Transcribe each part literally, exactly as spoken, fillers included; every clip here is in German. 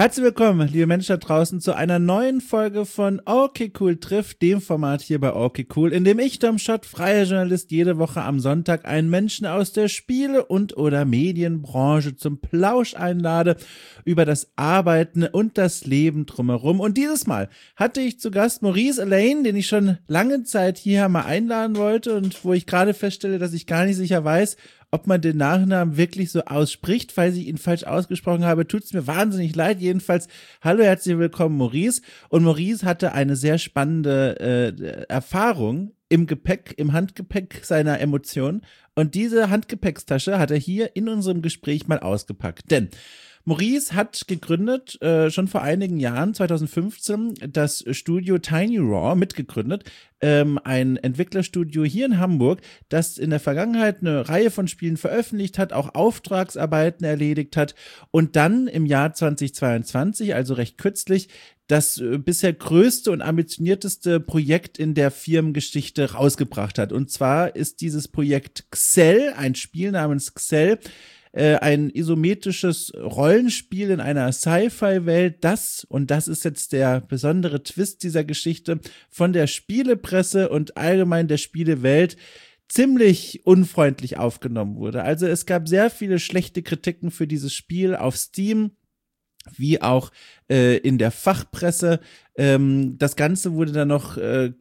Herzlich willkommen, liebe Menschen da draußen, zu einer neuen Folge von Okay Cool trifft, dem Format hier bei Okay Cool, in dem ich, Dom Schott, freier Journalist, jede Woche am Sonntag einen Menschen aus der Spiele- und oder Medienbranche zum Plausch einlade über das Arbeiten und das Leben drumherum. Und dieses Mal hatte ich zu Gast Maurice Allain, den ich schon lange Zeit hier mal einladen wollte und wo ich gerade feststelle, dass ich gar nicht sicher weiß, ob man den Nachnamen wirklich so ausspricht. Falls ich ihn falsch ausgesprochen habe, tut es mir wahnsinnig leid. Jedenfalls, hallo, herzlich willkommen, Maurice. Und Maurice hatte eine sehr spannende äh, Erfahrung im Gepäck, im Handgepäck seiner Emotionen. Und diese Handgepäckstasche hat er hier in unserem Gespräch mal ausgepackt. Denn Maurice hat gegründet, äh, schon vor einigen Jahren, zwanzig fünfzehn, das Studio Tiny Raw mitgegründet, ähm, ein Entwicklerstudio hier in Hamburg, das in der Vergangenheit eine Reihe von Spielen veröffentlicht hat, auch Auftragsarbeiten erledigt hat und dann im Jahr zwanzig zweiundzwanzig, also recht kürzlich, das äh, bisher größte und ambitionierteste Projekt in der Firmengeschichte rausgebracht hat. Und zwar ist dieses Projekt Xel, ein Spiel namens Xel, ein isometrisches Rollenspiel in einer Sci-Fi-Welt, das, und das ist jetzt der besondere Twist dieser Geschichte, von der Spielepresse und allgemein der Spielewelt ziemlich unfreundlich aufgenommen wurde. Also es gab sehr viele schlechte Kritiken für dieses Spiel auf Steam, wie auch äh, in der Fachpresse. Ähm, das Ganze wurde dann noch äh,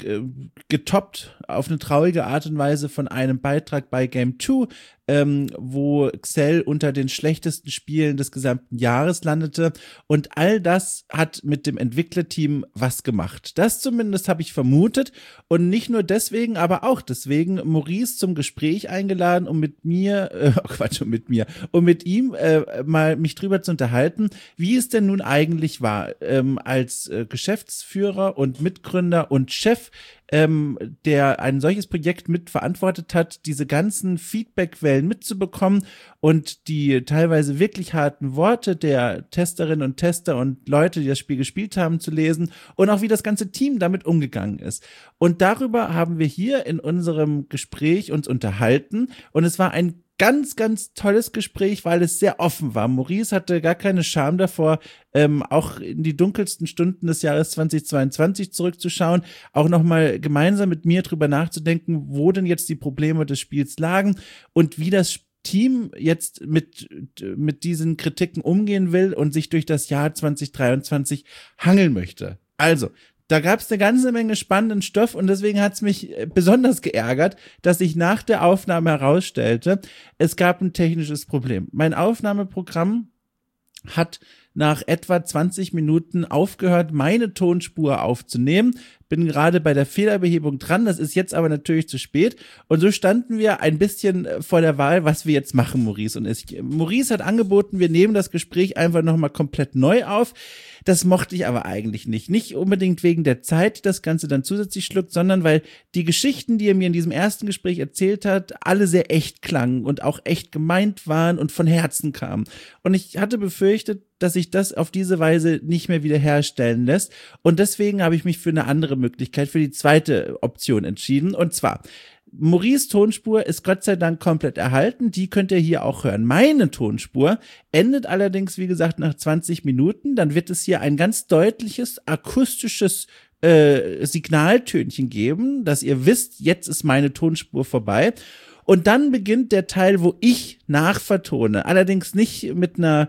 getoppt auf eine traurige Art und Weise von einem Beitrag bei Game zwei, ähm, wo Xel unter den schlechtesten Spielen des gesamten Jahres landete. Und all das hat mit dem Entwicklerteam was gemacht. Das zumindest habe ich vermutet. Und nicht nur deswegen, aber auch deswegen Maurice zum Gespräch eingeladen, um mit mir, äh, oh Quatsch, um mit mir, um mit ihm äh, mal mich drüber zu unterhalten, wie es denn nun eigentlich war, ähm, als äh, Geschäftsführer und Mitgründer und Chef, ähm, der ein solches Projekt mitverantwortet hat, diese ganzen Feedbackwellen mitzubekommen und die teilweise wirklich harten Worte der Testerinnen und Tester und Leute, die das Spiel gespielt haben, zu lesen und auch wie das ganze Team damit umgegangen ist. Und darüber haben wir hier in unserem Gespräch uns unterhalten und es war ein ganz, ganz tolles Gespräch, weil es sehr offen war. Maurice hatte gar keine Scham davor, ähm, auch in die dunkelsten Stunden des Jahres zwanzig zweiundzwanzig zurückzuschauen, auch nochmal gemeinsam mit mir drüber nachzudenken, wo denn jetzt die Probleme des Spiels lagen und wie das Team jetzt mit, mit diesen Kritiken umgehen will und sich durch das Jahr zwanzig dreiundzwanzig hangeln möchte. Also, da gab es eine ganze Menge spannenden Stoff und deswegen hat es mich besonders geärgert, dass sich nach der Aufnahme herausstellte, es gab ein technisches Problem. Mein Aufnahmeprogramm hat nach etwa zwanzig Minuten aufgehört, meine Tonspur aufzunehmen. Bin gerade bei der Fehlerbehebung dran, das ist jetzt aber natürlich zu spät. Und so standen wir ein bisschen vor der Wahl, was wir jetzt machen, Maurice und ich. Maurice hat angeboten, wir nehmen das Gespräch einfach nochmal komplett neu auf. Das mochte ich aber eigentlich nicht. Nicht unbedingt wegen der Zeit, die das Ganze dann zusätzlich schluckt, sondern weil die Geschichten, die er mir in diesem ersten Gespräch erzählt hat, alle sehr echt klangen und auch echt gemeint waren und von Herzen kamen. Und ich hatte befürchtet, dass sich das auf diese Weise nicht mehr wiederherstellen lässt. Und deswegen habe ich mich für eine andere Möglichkeit, für die zweite Option entschieden. Und zwar, Maurice' Tonspur ist Gott sei Dank komplett erhalten. Die könnt ihr hier auch hören. Meine Tonspur endet allerdings, wie gesagt, nach zwanzig Minuten. Dann wird es hier ein ganz deutliches akustisches äh, Signaltönchen geben, dass ihr wisst, jetzt ist meine Tonspur vorbei. Und dann beginnt der Teil, wo ich nachvertone. Allerdings nicht mit einer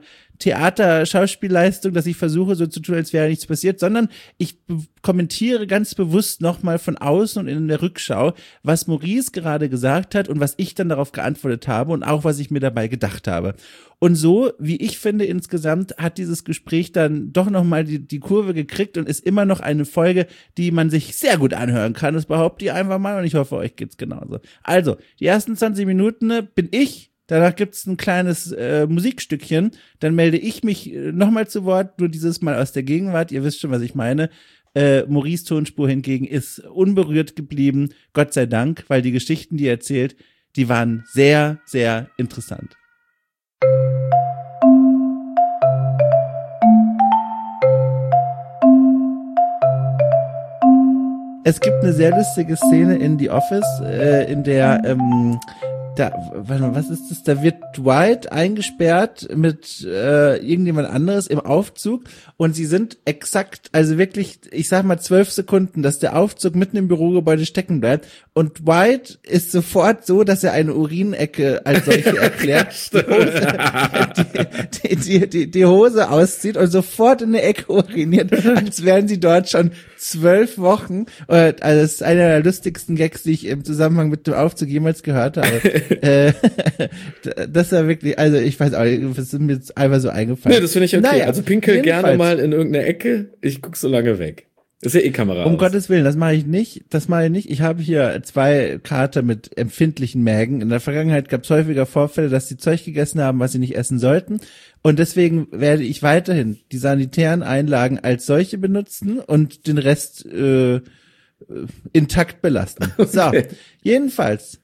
Theater-Schauspielleistung, dass ich versuche, so zu tun, als wäre nichts passiert, sondern ich be- kommentiere ganz bewusst nochmal von außen und in der Rückschau, was Maurice gerade gesagt hat und was ich dann darauf geantwortet habe und auch, was ich mir dabei gedacht habe. Und so, wie ich finde, insgesamt hat dieses Gespräch dann doch nochmal die, die Kurve gekriegt und ist immer noch eine Folge, die man sich sehr gut anhören kann. Das behaupte ich einfach mal und ich hoffe, euch geht's genauso. Also, die ersten zwanzig Minuten ne, bin ich. Danach gibt's ein kleines äh, Musikstückchen, dann melde ich mich äh, nochmal zu Wort, nur dieses Mal aus der Gegenwart, ihr wisst schon, was ich meine. Äh, Maurice' Tonspur hingegen ist unberührt geblieben, Gott sei Dank, weil die Geschichten, die er erzählt, die waren sehr, sehr interessant. Es gibt eine sehr lustige Szene in The Office, äh, in der ähm, Da, warte mal, was ist das? Da wird Dwight eingesperrt mit äh, irgendjemand anderes im Aufzug und sie sind exakt, also wirklich, ich sag mal zwölf Sekunden, dass der Aufzug mitten im Bürogebäude stecken bleibt und Dwight ist sofort so, dass er eine Urinecke als solche erklärt, die, Hose, die, die, die, die Hose auszieht und sofort in eine Ecke uriniert, als wären sie dort schon zwölf Wochen. Also das ist einer der lustigsten Gags, die ich im Zusammenhang mit dem Aufzug jemals gehört habe. äh, das war wirklich, also ich weiß auch nicht, das ist mir jetzt einfach so eingefallen. Nee, das finde ich okay. Naja, also pinkel jedenfalls. gerne mal in irgendeine Ecke, ich guck so lange weg. Das ist ja eh Kamera Um aus. Gottes Willen, das mache ich nicht, das mache ich nicht. Ich habe hier zwei Kater mit empfindlichen Mägen. In der Vergangenheit gab es häufiger Vorfälle, dass sie Zeug gegessen haben, was sie nicht essen sollten. Und deswegen werde ich weiterhin die sanitären Einlagen als solche benutzen und den Rest äh, intakt belassen. Okay. So, jedenfalls,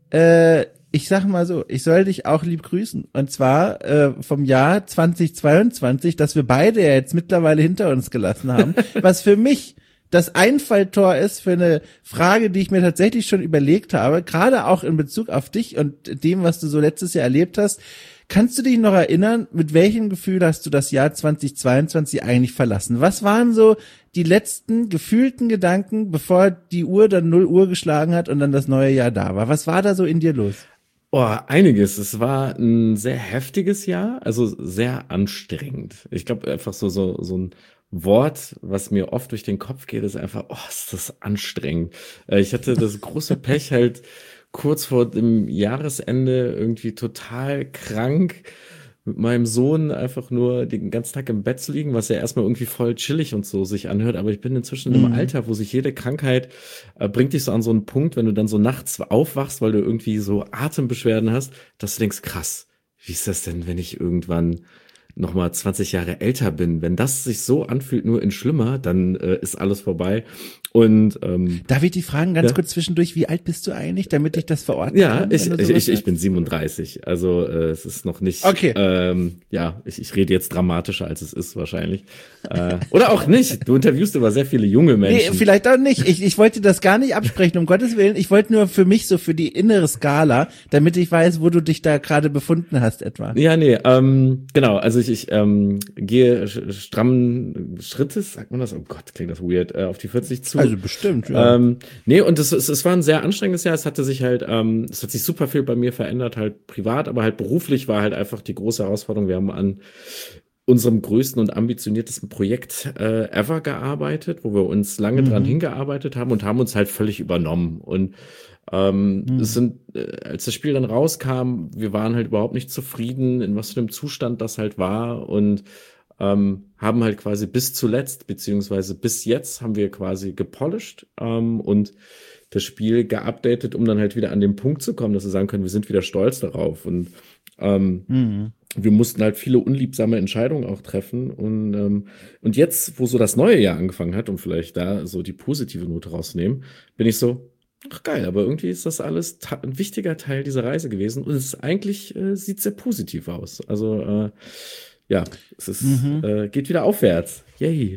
äh, ich sag mal so, ich soll dich auch lieb grüßen. Und zwar äh, vom Jahr zweitausendzweiundzwanzig, das wir beide ja jetzt mittlerweile hinter uns gelassen haben, was für mich das Einfalltor ist für eine Frage, die ich mir tatsächlich schon überlegt habe, gerade auch in Bezug auf dich und dem, was du so letztes Jahr erlebt hast. Kannst du dich noch erinnern, mit welchem Gefühl hast du das Jahr zweitausendzweiundzwanzig eigentlich verlassen? Was waren so die letzten gefühlten Gedanken, bevor die Uhr dann null Uhr geschlagen hat und dann das neue Jahr da war? Was war da so in dir los? Oh, einiges. Es war ein sehr heftiges Jahr, also sehr anstrengend. Ich glaube einfach so so so ein Wort, was mir oft durch den Kopf geht, ist einfach, oh, ist das anstrengend. Ich hatte das große Pech halt kurz vor dem Jahresende irgendwie total krank mit meinem Sohn einfach nur den ganzen Tag im Bett zu liegen, was ja erstmal irgendwie voll chillig und so sich anhört, aber ich bin inzwischen mhm. im Alter, wo sich jede Krankheit äh, bringt dich so an so einen Punkt, wenn du dann so nachts aufwachst, weil du irgendwie so Atembeschwerden hast, dass du denkst, krass, wie ist das denn, wenn ich irgendwann nochmal zwanzig Jahre älter bin? Wenn das sich so anfühlt, nur in schlimmer, dann äh, ist alles vorbei. Und ähm, darf ich die fragen ganz ja? kurz zwischendurch, wie alt bist du eigentlich, damit ich das verorten ja, kann? Ja, ich, ich, ich bin siebenunddreißig, also äh, es ist noch nicht, okay. ähm, ja, ich, ich rede jetzt dramatischer, als es ist wahrscheinlich. Äh, oder auch nicht, du interviewst aber sehr viele junge Menschen. Nee, vielleicht auch nicht, ich, ich wollte das gar nicht absprechen, um Gottes Willen, ich wollte nur für mich so, für die innere Skala, damit ich weiß, wo du dich da gerade befunden hast etwa. Ja, nee, ähm, genau, also ich, ich ähm, gehe strammen Schrittes, sagt man das? Oh Gott, klingt das weird, äh, auf die vierzig zu. Also bestimmt, ja. Ähm, nee, und es, es, es war ein sehr anstrengendes Jahr. Es hatte sich halt, ähm, es hat sich super viel bei mir verändert, halt privat, aber halt beruflich war halt einfach die große Herausforderung. Wir haben an unserem größten und ambitioniertesten Projekt äh, ever gearbeitet, wo wir uns lange mhm. dran hingearbeitet haben und haben uns halt völlig übernommen. Und ähm, mhm. es sind, äh, als das Spiel dann rauskam, wir waren halt überhaupt nicht zufrieden, in was für einem Zustand das halt war und Ähm, haben halt quasi bis zuletzt, beziehungsweise bis jetzt haben wir quasi gepolished ähm, und das Spiel geupdatet, um dann halt wieder an den Punkt zu kommen, dass wir sagen können, wir sind wieder stolz darauf und ähm, mhm. wir mussten halt viele unliebsame Entscheidungen auch treffen und ähm, und jetzt, wo so das neue Jahr angefangen hat, um vielleicht da so die positive Note rauszunehmen, bin ich so, ach geil, aber irgendwie ist das alles ta- ein wichtiger Teil dieser Reise gewesen und es ist eigentlich äh, sieht sehr positiv aus. Also äh, ja, es ist, mhm. äh, geht wieder aufwärts. Yay.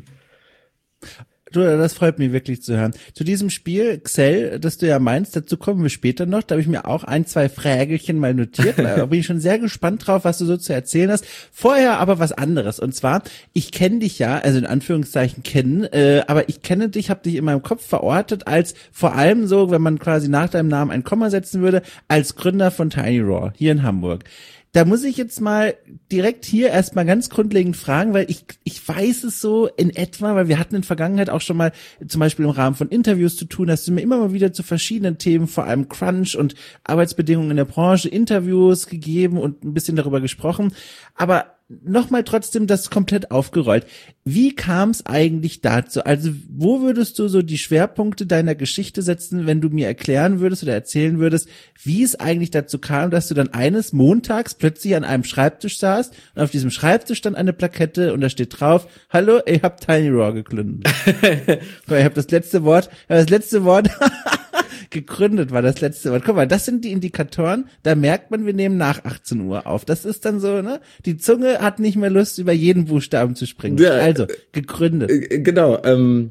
Du, das freut mich wirklich zu hören. Zu diesem Spiel, Xel, das du ja meinst, dazu kommen wir später noch. Da habe ich mir auch ein, zwei Frägelchen mal notiert. Da bin ich schon sehr gespannt drauf, was du so zu erzählen hast. Vorher aber was anderes. Und zwar, ich kenne dich ja, also in Anführungszeichen kennen, äh, aber ich kenne dich, habe dich in meinem Kopf verortet als vor allem so, wenn man quasi nach deinem Namen ein Komma setzen würde, als Gründer von Tiny Raw hier in Hamburg. Da muss ich jetzt mal direkt hier erstmal ganz grundlegend fragen, weil ich ich weiß es so in etwa, weil wir hatten in der Vergangenheit auch schon mal zum Beispiel im Rahmen von Interviews zu tun, hast du mir immer mal wieder zu verschiedenen Themen, vor allem Crunch und Arbeitsbedingungen in der Branche, Interviews gegeben und ein bisschen darüber gesprochen. Aber nochmal trotzdem das komplett aufgerollt. Wie kam es eigentlich dazu? Also wo würdest du so die Schwerpunkte deiner Geschichte setzen, wenn du mir erklären würdest oder erzählen würdest, wie es eigentlich dazu kam, dass du dann eines Montags plötzlich an einem Schreibtisch saßt und auf diesem Schreibtisch stand eine Plakette und da steht drauf, hallo, ich hab Tiny Raw gegründet. Ich habe das letzte Wort, das letzte Wort gegründet war das letzte Wort. Guck mal, das sind die Indikatoren, da merkt man, wir nehmen nach achtzehn Uhr auf. Das ist dann so, ne? Die Zunge hat nicht mehr Lust, über jeden Buchstaben zu springen. Ja, also, gegründet. Genau, ähm,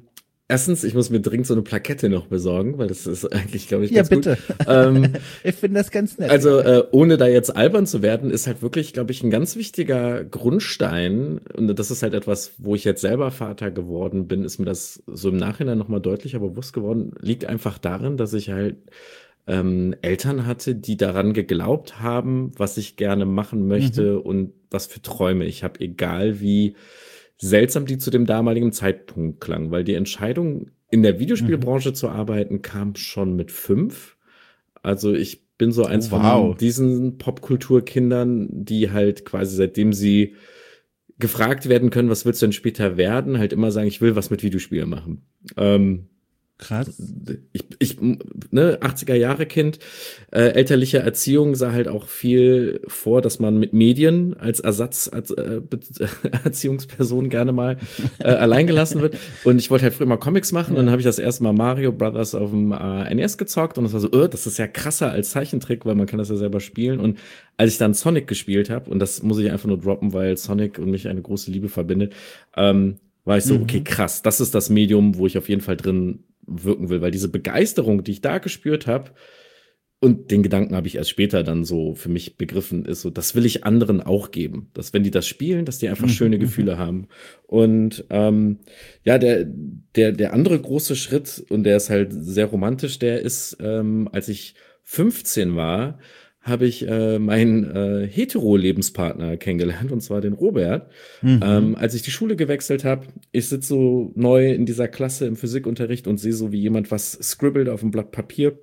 erstens, ich muss mir dringend so eine Plakette noch besorgen, weil das ist eigentlich, glaube ich, Ja, ganz gut. bitte. Ähm, Ich finde das ganz nett. Also, äh, ohne da jetzt albern zu werden, ist halt wirklich, glaube ich, ein ganz wichtiger Grundstein. Und das ist halt etwas, wo ich jetzt selber Vater geworden bin, ist mir das so im Nachhinein nochmal deutlicher bewusst geworden, liegt einfach darin, dass ich halt ähm, Eltern hatte, die daran geglaubt haben, was ich gerne machen möchte Mhm. und was für Träume ich habe, egal wie seltsam die zu dem damaligen Zeitpunkt klang, weil die Entscheidung, in der Mhm. Videospielbranche zu arbeiten, kam schon mit fünf. Also ich bin so eins Oh, von wow. diesen Popkulturkindern, die halt quasi seitdem sie gefragt werden können, was willst du denn später werden, halt immer sagen, ich will was mit Videospielen machen. Ähm, Krass. ich, ich, ne, achtziger Jahre Kind, äh, elterliche Erziehung sah halt auch viel vor, dass man mit Medien als Ersatz, als äh, Be- Erziehungsperson gerne mal äh, allein gelassen wird. Und ich wollte halt früher mal Comics machen und dann Ja. habe ich das erste Mal Mario Brothers auf dem äh, N E S gezockt und das war so, äh, das ist ja krasser als Zeichentrick, weil man kann das ja selber spielen. Und als ich dann Sonic gespielt habe, und das muss ich einfach nur droppen, weil Sonic und mich eine große Liebe verbindet, ähm, war ich so, okay, Mhm. krass, das ist das Medium, wo ich auf jeden Fall drin wirken will, weil diese Begeisterung, die ich da gespürt habe, und den Gedanken habe ich erst später dann so für mich begriffen, ist so, das will ich anderen auch geben. Dass wenn die das spielen, dass die einfach Mhm. schöne Mhm. Gefühle haben. Und ähm, ja, der, der, der andere große Schritt, und der ist halt sehr romantisch, der ist, ähm, als ich fünfzehn war, habe ich äh, meinen äh, Hetero-Lebenspartner kennengelernt, und zwar den Robert. Ähm, Mhm. als ich die Schule gewechselt habe, ich sitze so neu in dieser Klasse im Physikunterricht und sehe so, wie jemand was scribbelt auf dem Blatt Papier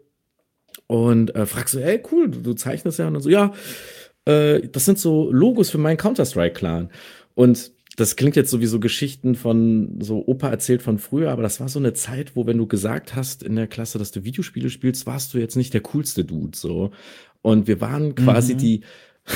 und äh, fragst so, ey, cool, du, du zeichnest ja. Und dann so, ja, äh, das sind so Logos für meinen Counter-Strike-Clan. Und das klingt jetzt sowieso Geschichten von so Opa erzählt von früher, aber das war so eine Zeit, wo, wenn du gesagt hast in der Klasse, dass du Videospiele spielst, warst du jetzt nicht der coolste Dude, so. Und wir waren quasi Mhm. die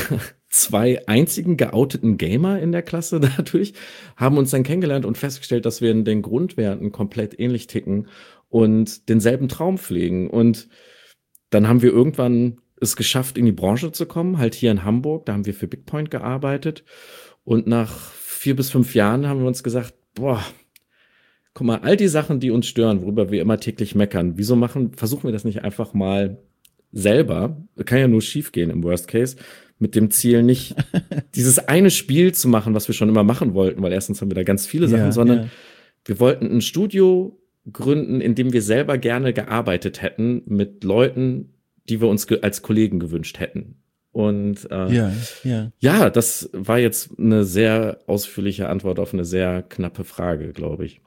zwei einzigen geouteten Gamer in der Klasse dadurch, haben uns dann kennengelernt und festgestellt, dass wir in den Grundwerten komplett ähnlich ticken und denselben Traum pflegen. Und dann haben wir irgendwann es geschafft, in die Branche zu kommen, halt hier in Hamburg. Da haben wir für Bigpoint gearbeitet. Und nach vier bis fünf Jahren haben wir uns gesagt, boah, guck mal, all die Sachen, die uns stören, worüber wir immer täglich meckern, wieso machen, versuchen wir das nicht einfach mal selber? Kann ja nur schief gehen im Worst Case, mit dem Ziel nicht dieses eine Spiel zu machen, was wir schon immer machen wollten, weil erstens haben wir da ganz viele Sachen, Ja, sondern ja. wir wollten ein Studio gründen, in dem wir selber gerne gearbeitet hätten mit Leuten, die wir uns ge als Kollegen gewünscht hätten. Und äh, Ja, ja. ja, das war jetzt eine sehr ausführliche Antwort auf eine sehr knappe Frage, glaube ich.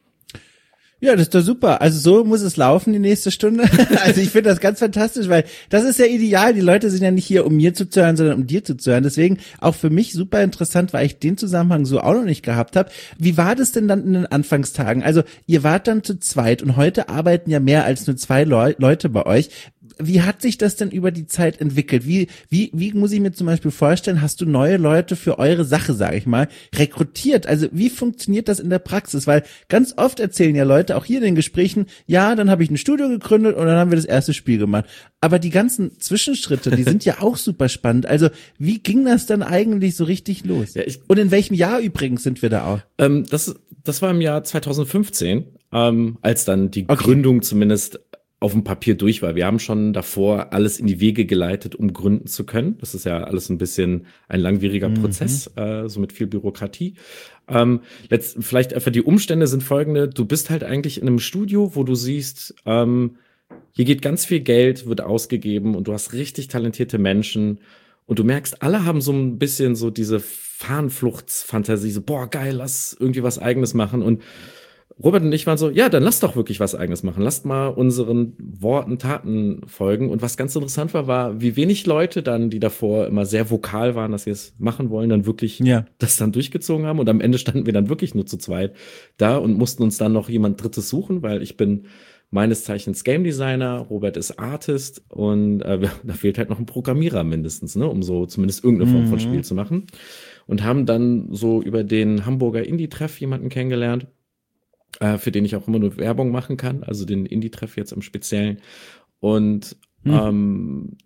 Ja, das ist doch super. Also so muss es laufen die nächste Stunde. Also ich finde das ganz fantastisch, weil das ist ja ideal. Die Leute sind ja nicht hier, um mir zuzuhören, sondern um dir zuzuhören. Deswegen auch für mich super interessant, weil ich den Zusammenhang so auch noch nicht gehabt habe. Wie war das denn dann in den Anfangstagen? Also ihr wart dann zu zweit und heute arbeiten ja mehr als nur zwei Leu- Leute bei euch. Wie hat sich das denn über die Zeit entwickelt? Wie, wie, wie muss ich mir zum Beispiel vorstellen, hast du neue Leute für eure Sache, sage ich mal, rekrutiert? Also wie funktioniert das in der Praxis? Weil ganz oft erzählen ja Leute, auch hier in den Gesprächen, ja, dann habe ich ein Studio gegründet und dann haben wir das erste Spiel gemacht. Aber die ganzen Zwischenschritte, die sind ja auch super spannend. Also wie ging das dann eigentlich so richtig los? Ja, ich, Und in welchem Jahr übrigens sind wir da auch? ähm, das, das war im Jahr zwanzig fünfzehn, ähm, als dann die Okay. Gründung zumindest auf dem Papier durch war. Wir haben schon davor alles in die Wege geleitet, um gründen zu können. Das ist ja alles ein bisschen ein langwieriger Mhm. Prozess, äh, so mit viel Bürokratie. Ähm, letzt, vielleicht einfach die Umstände sind folgende. Du bist halt eigentlich in einem Studio, wo du siehst, ähm, hier geht ganz viel Geld, wird ausgegeben und du hast richtig talentierte Menschen und du merkst, alle haben so ein bisschen so diese Fahnenfluchtsfantasie, so, boah, geil, lass irgendwie was Eigenes machen. Und Robert und ich waren so, ja, dann lass doch wirklich was Eigenes machen. Lasst mal unseren Worten, Taten folgen. Und was ganz interessant war, war, wie wenig Leute dann, die davor immer sehr vokal waren, dass sie es machen wollen, dann wirklich Ja. das dann durchgezogen haben. Und am Ende standen wir dann wirklich nur zu zweit da und mussten uns dann noch jemand Drittes suchen, weil ich bin meines Zeichens Game Designer, Robert ist Artist und äh, da fehlt halt noch ein Programmierer mindestens, ne, um so zumindest irgendeine Form von Spiel Mhm. zu machen. Und haben dann so über den Hamburger Indie-Treff jemanden kennengelernt, äh, für den ich auch immer nur Werbung machen kann, also den Indie-Treff jetzt im Speziellen. Und Mhm. ähm,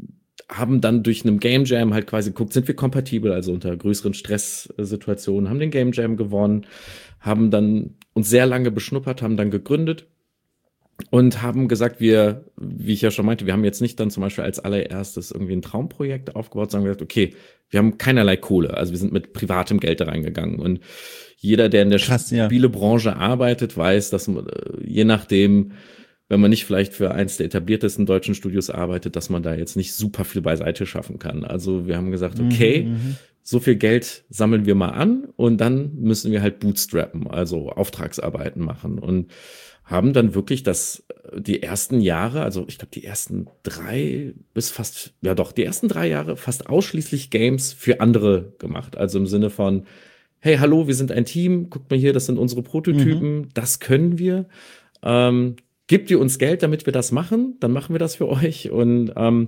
haben dann durch einen Game Jam halt quasi geguckt, sind wir kompatibel, also unter größeren Stresssituationen, haben den Game Jam gewonnen, haben dann uns sehr lange beschnuppert, haben dann gegründet und haben gesagt, wir, wie ich ja schon meinte, wir haben jetzt nicht dann zum Beispiel als allererstes irgendwie ein Traumprojekt aufgebaut, sondern gesagt, okay, wir haben keinerlei Kohle, also wir sind mit privatem Geld da reingegangen und jeder, der in der Krass, Spielebranche ja. arbeitet, weiß, dass man, je nachdem, wenn man nicht vielleicht für eins der etabliertesten deutschen Studios arbeitet, dass man da jetzt nicht super viel beiseite schaffen kann. Also wir haben gesagt, okay, mhm, so viel Geld sammeln wir mal an und dann müssen wir halt bootstrappen, also Auftragsarbeiten machen und haben dann wirklich das, die ersten Jahre, also ich glaube die ersten drei bis fast, ja doch, die ersten drei Jahre fast ausschließlich Games für andere gemacht. Also im Sinne von, hey, hallo, wir sind ein Team, guckt mal hier, das sind unsere Prototypen, mhm. das können wir. Ähm, Gebt ihr uns Geld, damit wir das machen, dann machen wir das für euch. Und ähm,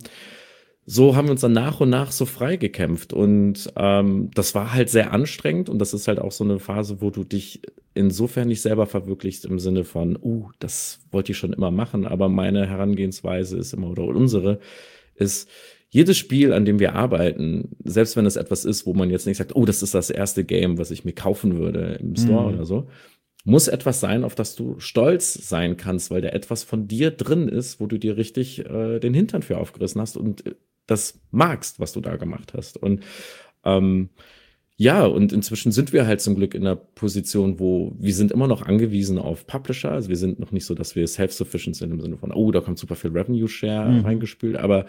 so haben wir uns dann nach und nach so frei gekämpft. Und ähm, das war halt sehr anstrengend. Und das ist halt auch so eine Phase, wo du dich insofern nicht selber verwirklichst im Sinne von, uh, das wollte ich schon immer machen. Aber meine Herangehensweise ist immer, oder unsere, ist, jedes Spiel, an dem wir arbeiten, selbst wenn es etwas ist, wo man jetzt nicht sagt, oh, das ist das erste Game, was ich mir kaufen würde im Store mhm. oder so, muss etwas sein, auf das du stolz sein kannst, weil da etwas von dir drin ist, wo du dir richtig äh, den Hintern für aufgerissen hast und das magst, was du da gemacht hast. Und ähm, ja, und inzwischen sind wir halt zum Glück in einer Position, wo wir sind immer noch angewiesen auf Publisher. Also wir sind noch nicht so, dass wir self-sufficient sind im Sinne von, oh, da kommt super viel Revenue-Share mhm. reingespült, aber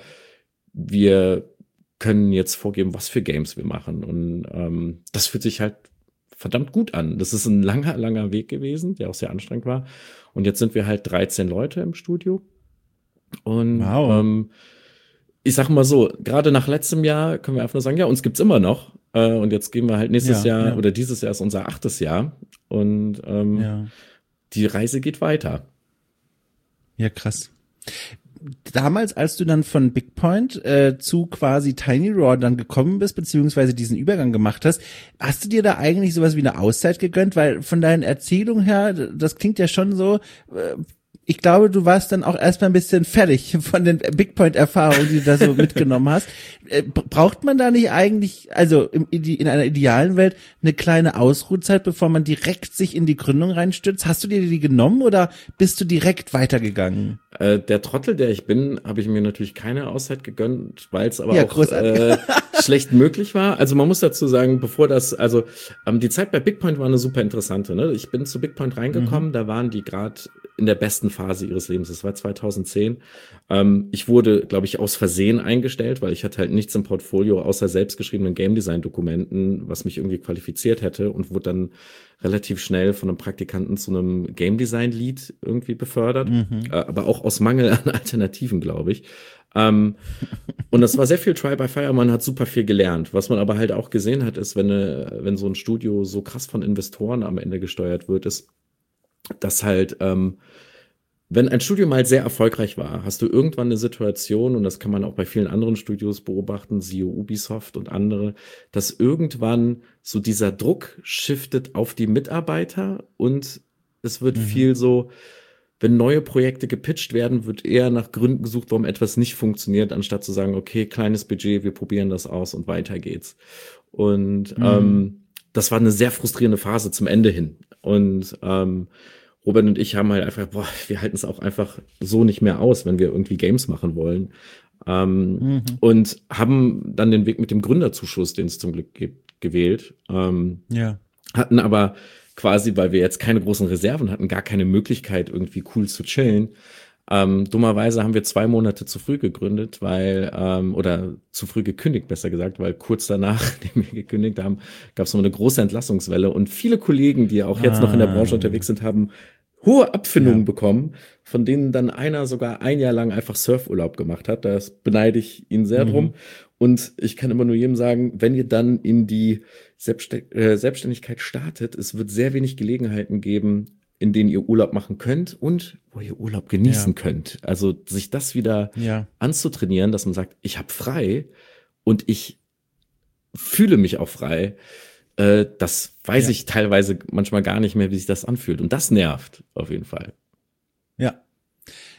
wir können jetzt vorgeben, was für Games wir machen. Und ähm, das fühlt sich halt verdammt gut an. Das ist ein langer, langer Weg gewesen, der auch sehr anstrengend war. Und jetzt sind wir halt dreizehn Leute im Studio. Und wow. ähm, ich sag mal so, gerade nach letztem Jahr können wir einfach nur sagen, ja, uns gibt's immer noch. Äh, und jetzt gehen wir halt nächstes ja, Jahr ja. oder dieses Jahr ist unser achtes Jahr. Und ähm, ja. die Reise geht weiter. Ja, krass. Damals, als du dann von Bigpoint äh, zu quasi Tiny Raw dann gekommen bist, beziehungsweise diesen Übergang gemacht hast, hast du dir da eigentlich sowas wie eine Auszeit gegönnt? Weil von deinen Erzählungen her, das klingt ja schon so, äh, ich glaube, du warst dann auch erstmal ein bisschen fertig von den Bigpoint-Erfahrungen, die du da so mitgenommen hast. Äh, braucht man da nicht eigentlich, also im, in einer idealen Welt, eine kleine Ausruhzeit, bevor man direkt sich in die Gründung reinstürzt? Hast du dir die genommen oder bist du direkt weitergegangen? Äh, der Trottel, der ich bin, habe ich mir natürlich keine Auszeit gegönnt, weil es aber ja, auch äh, schlecht möglich war. Also man muss dazu sagen, bevor das, also ähm, die Zeit bei Bigpoint war eine super interessante. Ne? Ich bin zu Bigpoint reingekommen, mhm. da waren die gerade in der besten Phase ihres Lebens. Das war zweitausendzehn. Ähm, ich wurde, glaube ich, aus Versehen eingestellt, weil ich hatte halt nichts im Portfolio außer selbstgeschriebenen Game Design Dokumenten, was mich irgendwie qualifiziert hätte und wurde dann relativ schnell von einem Praktikanten zu einem Game Design Lead irgendwie befördert, mhm. äh, aber auch aus Mangel an Alternativen, glaube ich. Ähm, und das war sehr viel Try by Fire, man hat super viel gelernt. Was man aber halt auch gesehen hat, ist, wenn, eine, wenn so ein Studio so krass von Investoren am Ende gesteuert wird, ist, dass halt, ähm, wenn ein Studio mal sehr erfolgreich war, hast du irgendwann eine Situation, und das kann man auch bei vielen anderen Studios beobachten, siehe Ubisoft und andere, dass irgendwann so dieser Druck shiftet auf die Mitarbeiter und es wird mhm. viel so, wenn neue Projekte gepitcht werden, wird eher nach Gründen gesucht, warum etwas nicht funktioniert, anstatt zu sagen, okay, kleines Budget, wir probieren das aus und weiter geht's. Und mhm. ähm, das war eine sehr frustrierende Phase zum Ende hin. Und ähm, Robert und ich haben halt einfach, boah, wir halten es auch einfach so nicht mehr aus, wenn wir irgendwie Games machen wollen. Ähm, mhm. Und haben dann den Weg mit dem Gründerzuschuss, den es zum Glück gibt, gewählt. Ähm, ja. Hatten aber quasi, weil wir jetzt keine großen Reserven hatten, gar keine Möglichkeit, irgendwie cool zu chillen. Ähm, dummerweise haben wir zwei Monate zu früh gegründet, weil, ähm, oder zu früh gekündigt, besser gesagt, weil kurz danach, nachdem wir gekündigt haben, gab es noch eine große Entlassungswelle und viele Kollegen, die auch jetzt ah. noch in der Branche unterwegs sind, haben hohe Abfindungen ja. bekommen, von denen dann einer sogar ein Jahr lang einfach Surfurlaub gemacht hat. Das beneide ich ihn sehr mhm. drum. Und ich kann immer nur jedem sagen, wenn ihr dann in die Selbstst- äh, Selbstständigkeit startet, es wird sehr wenig Gelegenheiten geben, in denen ihr Urlaub machen könnt und wo ihr Urlaub genießen ja. könnt. Also sich das wieder ja. anzutrainieren, dass man sagt, ich habe frei und ich fühle mich auch frei. Äh, das weiß ja. ich teilweise manchmal gar nicht mehr, wie sich das anfühlt. Und das nervt auf jeden Fall. Ja.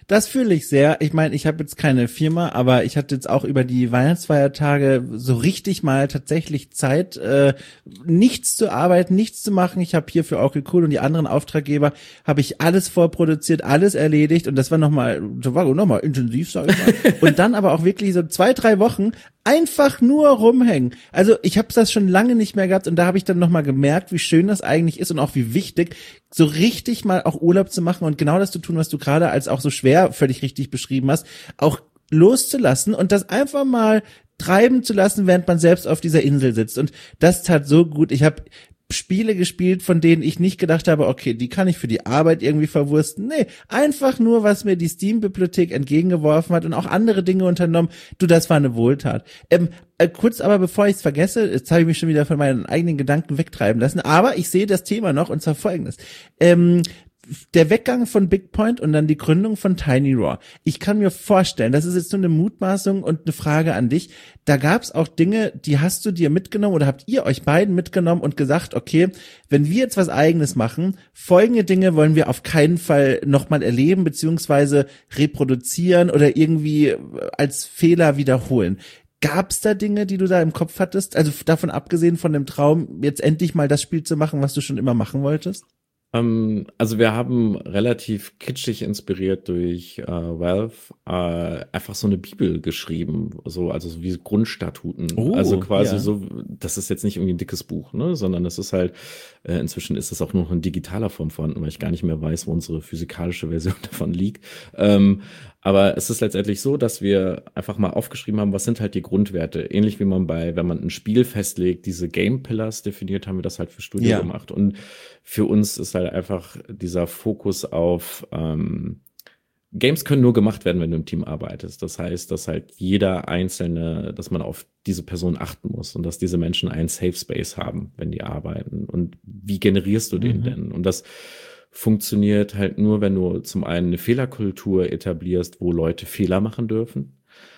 Das fühle ich sehr. Ich meine, ich habe jetzt keine Firma, aber ich hatte jetzt auch über die Weihnachtsfeiertage so richtig mal tatsächlich Zeit, äh, nichts zu arbeiten, nichts zu machen. Ich habe hier für Okay Cool und die anderen Auftraggeber habe ich alles vorproduziert, alles erledigt und das war nochmal, das war nochmal intensiv, sag ich mal. Und dann aber auch wirklich so zwei, drei Wochen einfach nur rumhängen. Also ich habe das schon lange nicht mehr gehabt und da habe ich dann nochmal gemerkt, wie schön das eigentlich ist und auch wie wichtig, so richtig mal auch Urlaub zu machen und genau das zu tun, was du gerade als auch so schwer völlig richtig beschrieben hast, auch loszulassen und das einfach mal treiben zu lassen, während man selbst auf dieser Insel sitzt. Und das tat so gut. Ich habe Spiele gespielt, von denen ich nicht gedacht habe, okay, die kann ich für die Arbeit irgendwie verwursten. Nee, einfach nur, was mir die Steam-Bibliothek entgegengeworfen hat und auch andere Dinge unternommen. Du, das war eine Wohltat. Ähm, äh, kurz aber, bevor ich es vergesse, jetzt habe ich mich schon wieder von meinen eigenen Gedanken wegtreiben lassen, aber ich sehe das Thema noch und zwar folgendes. Ähm, Der Weggang von Big Point und dann die Gründung von Tiny Raw. Ich kann mir vorstellen, das ist jetzt nur eine Mutmaßung und eine Frage an dich. Da gab es auch Dinge, die hast du dir mitgenommen oder habt ihr euch beiden mitgenommen und gesagt, okay, wenn wir jetzt was Eigenes machen, folgende Dinge wollen wir auf keinen Fall nochmal erleben beziehungsweise reproduzieren oder irgendwie als Fehler wiederholen. Gab's da Dinge, die du da im Kopf hattest? Also davon abgesehen von dem Traum, jetzt endlich mal das Spiel zu machen, was du schon immer machen wolltest? Ähm, also wir haben relativ kitschig inspiriert durch äh, Valve äh, einfach so eine Bibel geschrieben, so also so wie Grundstatuten. Oh, also quasi ja. so, das ist jetzt nicht irgendwie ein dickes Buch, ne, sondern es ist halt äh, inzwischen ist es auch nur noch in digitaler Form vorhanden, weil ich gar nicht mehr weiß, wo unsere physikalische Version davon liegt. Ähm, aber es ist letztendlich so, dass wir einfach mal aufgeschrieben haben, was sind halt die Grundwerte. Ähnlich wie man bei, wenn man ein Spiel festlegt, diese Game Pillars definiert, haben wir das halt für Studio Ja. gemacht. Und für uns ist halt einfach dieser Fokus auf ähm, Games können nur gemacht werden, wenn du im Team arbeitest. Das heißt, dass halt jeder Einzelne, dass man auf diese Person achten muss und dass diese Menschen einen Safe Space haben, wenn die arbeiten. Und wie generierst du den Mhm. denn? Und das funktioniert halt nur, wenn du zum einen eine Fehlerkultur etablierst, wo Leute Fehler machen dürfen,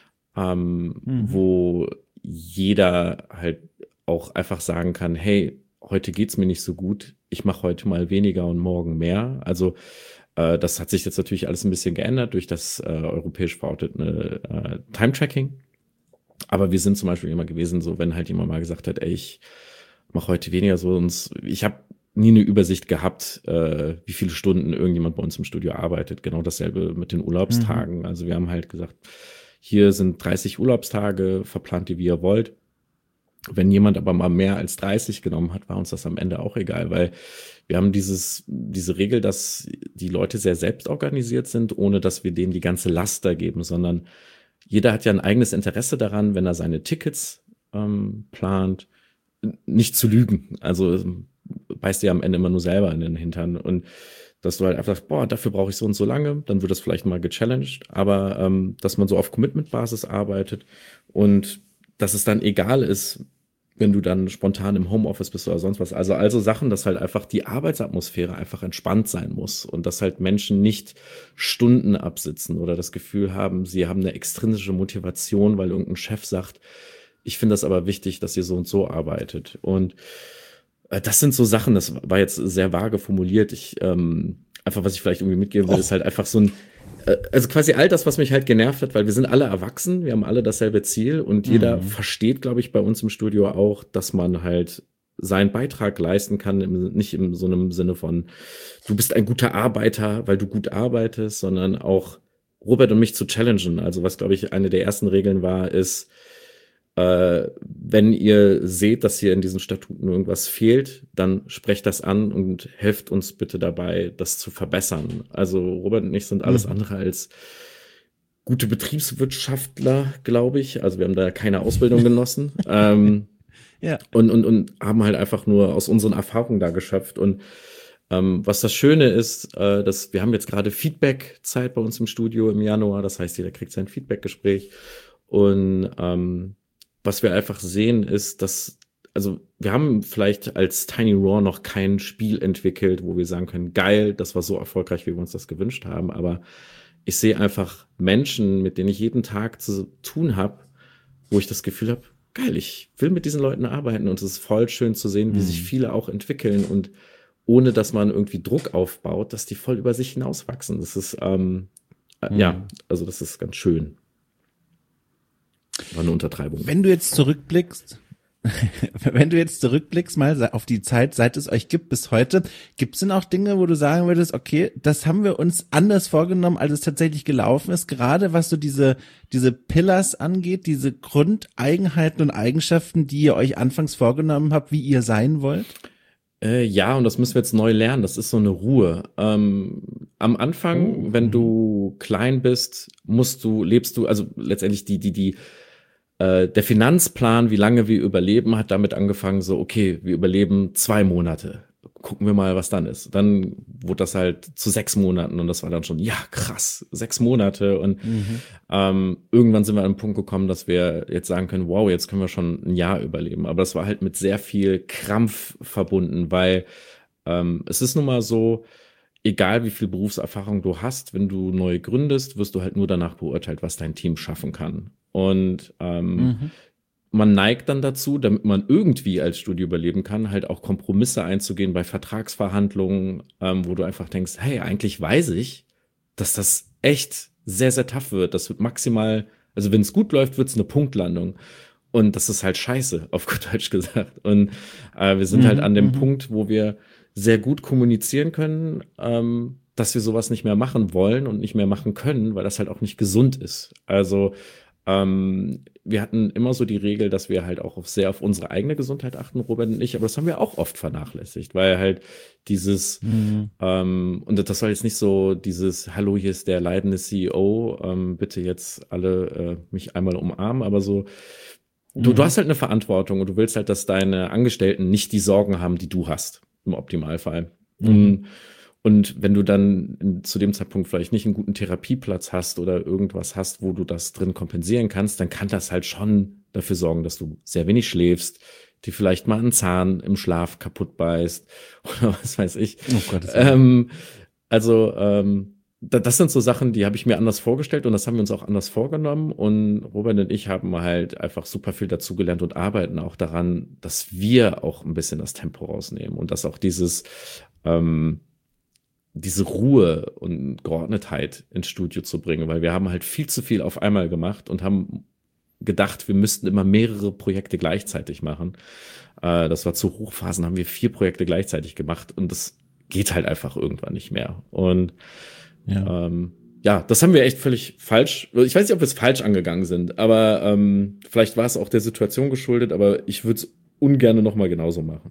ähm, Mhm. wo jeder halt auch einfach sagen kann, hey, heute geht's mir nicht so gut, ich mache heute mal weniger und morgen mehr. Also äh, das hat sich jetzt natürlich alles ein bisschen geändert durch das äh, europäisch verortete äh, Time-Tracking. Aber wir sind zum Beispiel immer gewesen, so wenn halt jemand mal gesagt hat, ey, ich mache heute weniger so und ich habe nie eine Übersicht gehabt, äh, wie viele Stunden irgendjemand bei uns im Studio arbeitet. Genau dasselbe mit den Urlaubstagen. Mhm. Also wir haben halt gesagt, hier sind dreißig Urlaubstage, verplant die, wie ihr wollt. Wenn jemand aber mal mehr als dreißig genommen hat, war uns das am Ende auch egal, weil wir haben dieses, diese Regel, dass die Leute sehr selbstorganisiert sind, ohne dass wir denen die ganze Last da geben, sondern jeder hat ja ein eigenes Interesse daran, wenn er seine Tickets ähm, plant, nicht zu lügen. Also beißt dir am Ende immer nur selber in den Hintern. Und dass du halt einfach sagst, boah, dafür brauche ich so und so lange, dann wird das vielleicht mal gechallenged, aber ähm, dass man so auf Commitment-Basis arbeitet und dass es dann egal ist, wenn du dann spontan im Homeoffice bist oder sonst was. Also also Sachen, dass halt einfach die Arbeitsatmosphäre einfach entspannt sein muss und dass halt Menschen nicht Stunden absitzen oder das Gefühl haben, sie haben eine extrinsische Motivation, weil irgendein Chef sagt, ich finde das aber wichtig, dass ihr so und so arbeitet. Und äh, das sind so Sachen, das war jetzt sehr vage formuliert. Ich ähm, einfach, was ich vielleicht irgendwie mitgeben will, Och. ist halt einfach so ein also quasi all das, was mich halt genervt hat, weil wir sind alle erwachsen, wir haben alle dasselbe Ziel und jeder Mhm. versteht, glaube ich, bei uns im Studio auch, dass man halt seinen Beitrag leisten kann, im, nicht in so einem Sinne von, du bist ein guter Arbeiter, weil du gut arbeitest, sondern auch Robert und mich zu challengen. Also was, glaube ich, eine der ersten Regeln war, ist, äh, wenn ihr seht, dass hier in diesen Statuten irgendwas fehlt, dann sprecht das an und helft uns bitte dabei, das zu verbessern. Also Robert und ich sind alles Mhm. andere als gute Betriebswirtschaftler, glaube ich. Also wir haben da keine Ausbildung genossen. ähm, Ja. und, und, und haben halt einfach nur aus unseren Erfahrungen da geschöpft. Und ähm, was das Schöne ist, äh, dass wir haben jetzt gerade Feedback-Zeit bei uns im Studio im Januar. Das heißt, jeder kriegt sein Feedback-Gespräch. Und ähm, was wir einfach sehen, ist, dass, also wir haben vielleicht als Tiny Raw noch kein Spiel entwickelt, wo wir sagen können, geil, das war so erfolgreich, wie wir uns das gewünscht haben. Aber ich sehe einfach Menschen, mit denen ich jeden Tag zu tun habe, wo ich das Gefühl habe, geil, ich will mit diesen Leuten arbeiten und es ist voll schön zu sehen, wie sich Mhm. viele auch entwickeln und ohne, dass man irgendwie Druck aufbaut, dass die voll über sich hinauswachsen. Das ist, ähm, mhm. ja, also das ist ganz schön. War eine Untertreibung. Wenn du jetzt zurückblickst, wenn du jetzt zurückblickst mal auf die Zeit, seit es euch gibt bis heute, gibt es denn auch Dinge, wo du sagen würdest, okay, das haben wir uns anders vorgenommen, als es tatsächlich gelaufen ist, gerade was so diese diese Pillars angeht, diese Grundeigenheiten und Eigenschaften, die ihr euch anfangs vorgenommen habt, wie ihr sein wollt? Äh, ja, und das müssen wir jetzt neu lernen. Das ist so eine Ruhe. Ähm, am Anfang, oh. wenn du klein bist, musst du, lebst du, also letztendlich die, die, die, äh, der Finanzplan, wie lange wir überleben, hat damit angefangen, so, okay, wir überleben zwei Monate. Gucken wir mal, was dann ist. Dann wurde das halt zu sechs Monaten und das war dann schon, ja, krass, sechs Monate. Und mhm. ähm, irgendwann sind wir an den Punkt gekommen, dass wir jetzt sagen können, wow, jetzt können wir schon ein Jahr überleben. Aber das war halt mit sehr viel Krampf verbunden, weil ähm, es ist nun mal so, egal wie viel Berufserfahrung du hast, wenn du neu gründest, wirst du halt nur danach beurteilt, was dein Team schaffen kann. Und ähm, mhm. man neigt dann dazu, damit man irgendwie als Studio überleben kann, halt auch Kompromisse einzugehen bei Vertragsverhandlungen, ähm, wo du einfach denkst, hey, eigentlich weiß ich, dass das echt sehr, sehr tough wird. Das wird maximal, also wenn es gut läuft, wird es eine Punktlandung. Und das ist halt scheiße, auf gut Deutsch gesagt. Und äh, wir sind mhm, halt an dem mhm. Punkt, wo wir sehr gut kommunizieren können, ähm, dass wir sowas nicht mehr machen wollen und nicht mehr machen können, weil das halt auch nicht gesund ist. Also Ähm, wir hatten immer so die Regel, dass wir halt auch auf sehr auf unsere eigene Gesundheit achten, Robert und ich, aber das haben wir auch oft vernachlässigt, weil halt dieses, mhm. ähm, und das soll jetzt nicht so dieses, hallo, hier ist der leidende C E O, ähm, bitte jetzt alle äh, mich einmal umarmen, aber so, du, mhm. du hast halt eine Verantwortung und du willst halt, dass deine Angestellten nicht die Sorgen haben, die du hast, im Optimalfall. Mhm. Und wenn du dann in, zu dem Zeitpunkt vielleicht nicht einen guten Therapieplatz hast oder irgendwas hast, wo du das drin kompensieren kannst, dann kann das halt schon dafür sorgen, dass du sehr wenig schläfst, dir vielleicht mal einen Zahn im Schlaf kaputt beißt oder was weiß ich. Oh Gott, ähm, also ähm, da, das sind so Sachen, die habe ich mir anders vorgestellt und das haben wir uns auch anders vorgenommen. Und Robert und ich haben halt einfach super viel dazugelernt und arbeiten auch daran, dass wir auch ein bisschen das Tempo rausnehmen und dass auch dieses ähm, diese Ruhe und Geordnetheit ins Studio zu bringen, weil wir haben halt viel zu viel auf einmal gemacht und haben gedacht, wir müssten immer mehrere Projekte gleichzeitig machen. Äh, das war zu Hochphasen, haben wir vier Projekte gleichzeitig gemacht und das geht halt einfach irgendwann nicht mehr. Und ja, ähm, ja das haben wir echt völlig falsch, ich weiß nicht, ob wir es falsch angegangen sind, aber ähm, vielleicht war es auch der Situation geschuldet, aber ich würde es ungern nochmal genauso machen.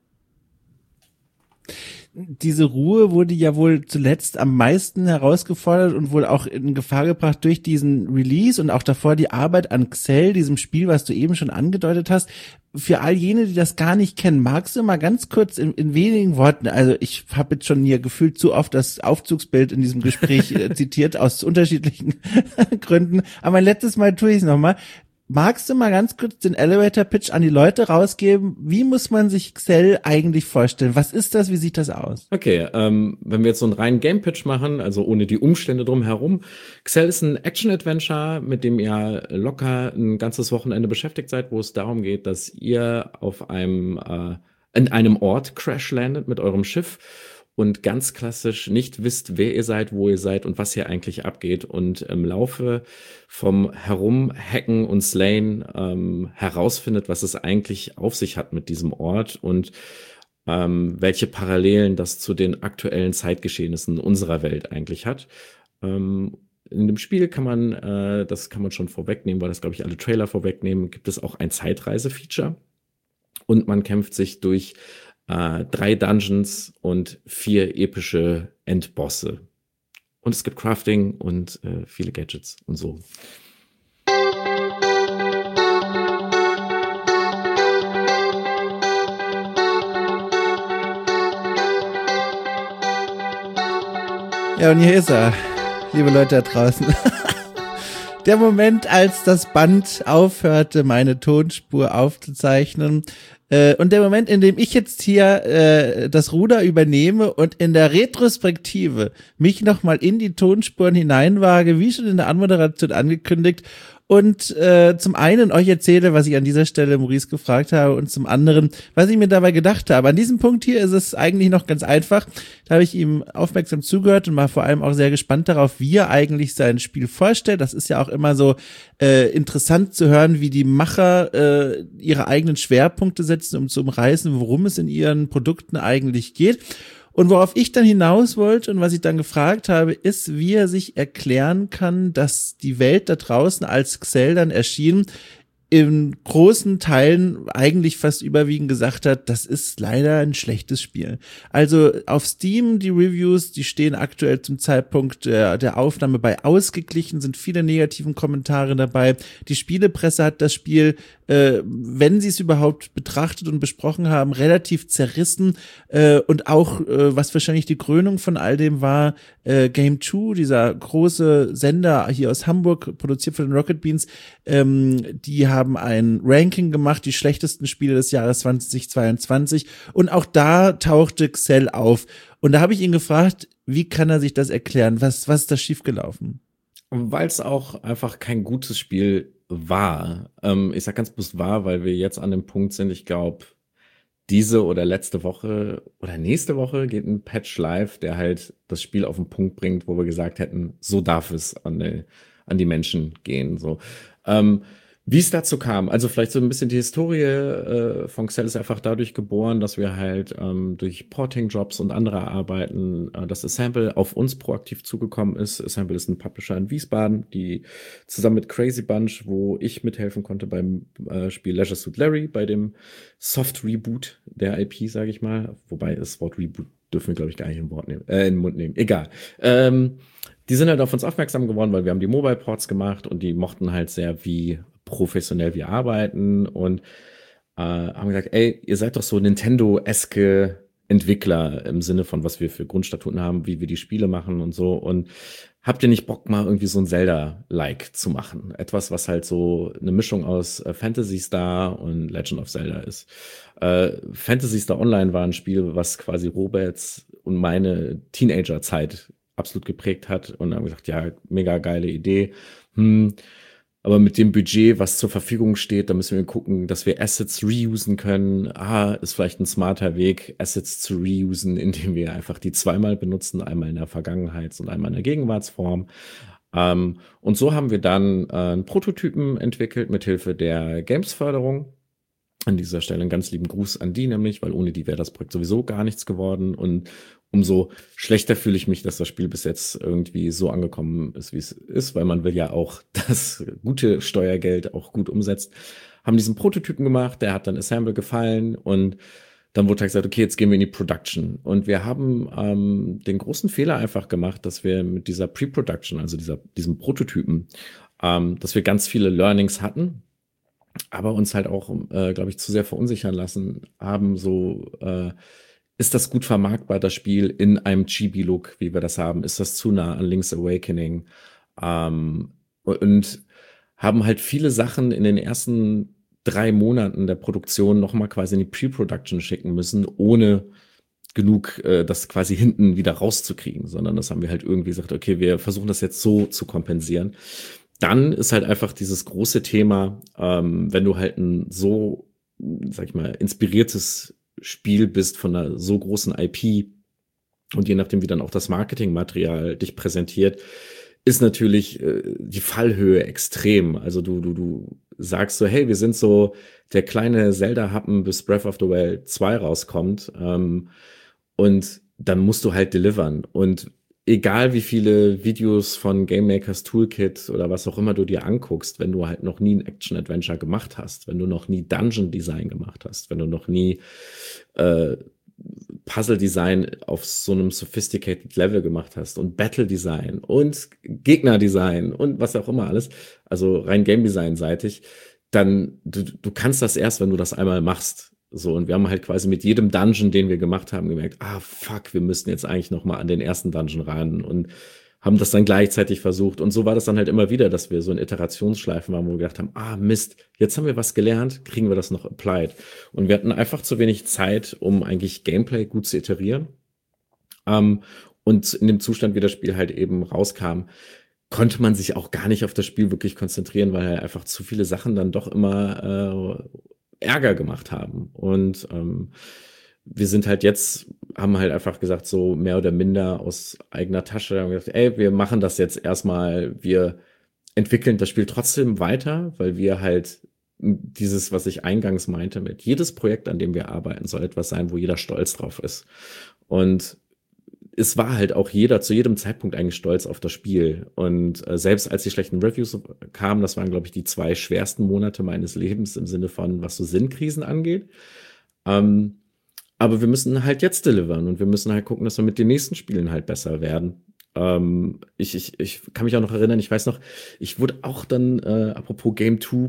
Diese Ruhe wurde ja wohl zuletzt am meisten herausgefordert und wohl auch in Gefahr gebracht durch diesen Release und auch davor die Arbeit an Xel, diesem Spiel, was du eben schon angedeutet hast. Für all jene, die das gar nicht kennen, magst du mal ganz kurz in, in wenigen Worten, also ich habe jetzt schon hier gefühlt zu oft das Aufzugsbild in diesem Gespräch äh, zitiert, aus unterschiedlichen Gründen, aber ein letztes Mal tue ich es nochmal. Magst du mal ganz kurz den Elevator-Pitch an die Leute rausgeben? Wie muss man sich Xel eigentlich vorstellen? Was ist das? Wie sieht das aus? Okay, ähm, wenn wir jetzt so einen reinen Game-Pitch machen, also ohne die Umstände drumherum. Xel ist ein Action-Adventure, mit dem ihr locker ein ganzes Wochenende beschäftigt seid, wo es darum geht, dass ihr auf einem äh, in einem Ort crash landet mit eurem Schiff und ganz klassisch nicht wisst, wer ihr seid, wo ihr seid und was hier eigentlich abgeht. Und im Laufe vom Herumhacken und Slayen ähm, herausfindet, was es eigentlich auf sich hat mit diesem Ort und ähm, welche Parallelen das zu den aktuellen Zeitgeschehnissen unserer Welt eigentlich hat. Ähm, in dem Spiel kann man, äh, das kann man schon vorwegnehmen, weil das, glaube ich, alle Trailer vorwegnehmen, gibt es auch ein Zeitreise-Feature. Und man kämpft sich durch Äh, drei Dungeons und vier epische Endbosse. Und es gibt Crafting und äh, viele Gadgets und so. Ja, und hier ist er, liebe Leute da draußen. Der Moment, als das Band aufhörte, meine Tonspur aufzuzeichnen. Äh, und der Moment, in dem ich jetzt hier äh, das Ruder übernehme und in der Retrospektive mich nochmal in die Tonspuren hineinwage, wie schon in der Anmoderation angekündigt, und äh, zum einen euch erzähle, was ich an dieser Stelle Maurice gefragt habe und zum anderen, was ich mir dabei gedacht habe. An diesem Punkt hier ist es eigentlich noch ganz einfach. Da habe ich ihm aufmerksam zugehört und war vor allem auch sehr gespannt darauf, wie er eigentlich sein Spiel vorstellt. Das ist ja auch immer so äh, interessant zu hören, wie die Macher äh, ihre eigenen Schwerpunkte setzen, um zu umreißen, worum es in ihren Produkten eigentlich geht. Und worauf ich dann hinaus wollte und was ich dann gefragt habe, ist, wie er sich erklären kann, dass die Welt da draußen, als Xel dann erschien, in großen Teilen eigentlich fast überwiegend gesagt hat, das ist leider ein schlechtes Spiel. Also auf Steam, die Reviews, die stehen aktuell zum Zeitpunkt der, der Aufnahme bei ausgeglichen, sind viele negativen Kommentare dabei. Die Spielepresse hat das Spiel, äh, wenn sie es überhaupt betrachtet und besprochen haben, relativ zerrissen. Äh, und auch, äh, was wahrscheinlich die Krönung von all dem war, äh, Game zwei, dieser große Sender hier aus Hamburg, produziert von den Rocket Beans, ähm, die haben ein Ranking gemacht, die schlechtesten Spiele des Jahres zweitausendzweiundzwanzig, und auch da tauchte Xel auf. Und da habe ich ihn gefragt, wie kann er sich das erklären? Was, was ist da schiefgelaufen? Weil es auch einfach kein gutes Spiel war. Ähm, ich sag ganz bewusst war, weil wir jetzt an dem Punkt sind, ich glaube, diese oder letzte Woche oder nächste Woche geht ein Patch live, der halt das Spiel auf den Punkt bringt, wo wir gesagt hätten, so darf es an die, an die Menschen gehen. So. Ähm, Wie es dazu kam, also vielleicht so ein bisschen die Historie äh, von Xel ist einfach dadurch geboren, dass wir halt ähm, durch Porting-Jobs und andere Arbeiten, äh, dass Assemble auf uns proaktiv zugekommen ist. Assemble ist ein Publisher in Wiesbaden, die zusammen mit Crazy Bunch, wo ich mithelfen konnte beim äh, Spiel Leisure Suit Larry, bei dem Soft-Reboot der I P, sage ich mal. Wobei das Wort Reboot dürfen wir, glaube ich, gar nicht im, Wort nehmen, äh, in den Mund nehmen. Egal. Ähm, die sind halt auf uns aufmerksam geworden, weil wir haben die Mobile-Ports gemacht und die mochten halt sehr, wie professionell wir arbeiten, und äh, haben gesagt, ey, ihr seid doch so Nintendo-eske Entwickler im Sinne von, was wir für Grundstatuten haben, wie wir die Spiele machen und so, und habt ihr nicht Bock, mal irgendwie so ein Zelda-like zu machen? Etwas, was halt so eine Mischung aus äh, Phantasy Star und Legend of Zelda ist. Äh, Phantasy Star Online war ein Spiel, was quasi Roberts und meine Teenager-Zeit absolut geprägt hat, und haben gesagt, ja, mega geile Idee. Hm, aber mit dem Budget, was zur Verfügung steht, da müssen wir gucken, dass wir Assets reusen können. Ah, ist vielleicht ein smarter Weg, Assets zu reusen, indem wir einfach die zweimal benutzen, einmal in der Vergangenheits- und einmal in der Gegenwartsform. Ähm, und so haben wir dann äh, einen Prototypen entwickelt mit Hilfe der Games-Förderung. An dieser Stelle einen ganz lieben Gruß an die nämlich, weil ohne die wäre das Projekt sowieso gar nichts geworden, und umso schlechter fühle ich mich, dass das Spiel bis jetzt irgendwie so angekommen ist, wie es ist, weil man will ja auch das gute Steuergeld auch gut umsetzt. Haben diesen Prototypen gemacht, der hat dann Assemble gefallen, und dann wurde halt gesagt, okay, jetzt gehen wir in die Production. Und wir haben ähm, den großen Fehler einfach gemacht, dass wir mit dieser Pre-Production, also dieser, diesem Prototypen, ähm, dass wir ganz viele Learnings hatten, aber uns halt auch, äh, glaube ich, zu sehr verunsichern lassen haben, so äh, ist das gut vermarktbar, das Spiel in einem Chibi-Look, wie wir das haben? Ist das zu nah an Link's Awakening? Ähm, und haben halt viele Sachen in den ersten drei Monaten der Produktion nochmal quasi in die Pre-Production schicken müssen, ohne genug äh, das quasi hinten wieder rauszukriegen, sondern das haben wir halt irgendwie gesagt, okay, wir versuchen das jetzt so zu kompensieren. Dann ist halt einfach dieses große Thema, ähm, wenn du halt ein so, sag ich mal, inspiriertes Spiel bist von einer so großen I P, und je nachdem, wie dann auch das Marketingmaterial dich präsentiert, ist natürlich äh, die Fallhöhe extrem. Also du, du, du sagst so, hey, wir sind so der kleine Zelda-Happen, bis Breath of the Wild zwei rauskommt, ähm, und dann musst du halt delivern. Und egal wie viele Videos von Game Makers Toolkit oder was auch immer du dir anguckst, wenn du halt noch nie ein Action-Adventure gemacht hast, wenn du noch nie Dungeon-Design gemacht hast, wenn du noch nie äh, Puzzle-Design auf so einem sophisticated Level gemacht hast und Battle-Design und Gegner-Design und was auch immer alles, also rein Game-Design-seitig, dann du, du kannst das erst, wenn du das einmal machst. So, und wir haben halt quasi mit jedem Dungeon, den wir gemacht haben, gemerkt, ah, fuck, wir müssten jetzt eigentlich noch mal an den ersten Dungeon ran, und haben das dann gleichzeitig versucht. Und so war das dann halt immer wieder, dass wir so in Iterationsschleifen waren, wo wir gedacht haben, ah, Mist, jetzt haben wir was gelernt, kriegen wir das noch applied? Und wir hatten einfach zu wenig Zeit, um eigentlich Gameplay gut zu iterieren. Ähm, und in dem Zustand, wie das Spiel halt eben rauskam, konnte man sich auch gar nicht auf das Spiel wirklich konzentrieren, weil halt einfach zu viele Sachen dann doch immer äh, Ärger gemacht haben. Und ähm, wir sind halt jetzt, haben halt einfach gesagt, so mehr oder minder aus eigener Tasche, haben gesagt, ey, wir machen das jetzt erstmal, wir entwickeln das Spiel trotzdem weiter, weil wir halt dieses, was ich eingangs meinte, mit jedes Projekt, an dem wir arbeiten, soll etwas sein, wo jeder stolz drauf ist. Und es war halt auch jeder zu jedem Zeitpunkt eigentlich stolz auf das Spiel. Und äh, selbst als die schlechten Reviews kamen, das waren, glaube ich, die zwei schwersten Monate meines Lebens im Sinne von, was so Sinnkrisen angeht. Ähm, aber wir müssen halt jetzt delivern und wir müssen halt gucken, dass wir mit den nächsten Spielen halt besser werden. Ähm, ich, ich, ich kann mich auch noch erinnern, ich weiß noch, ich wurde auch dann, äh, apropos Game zwei,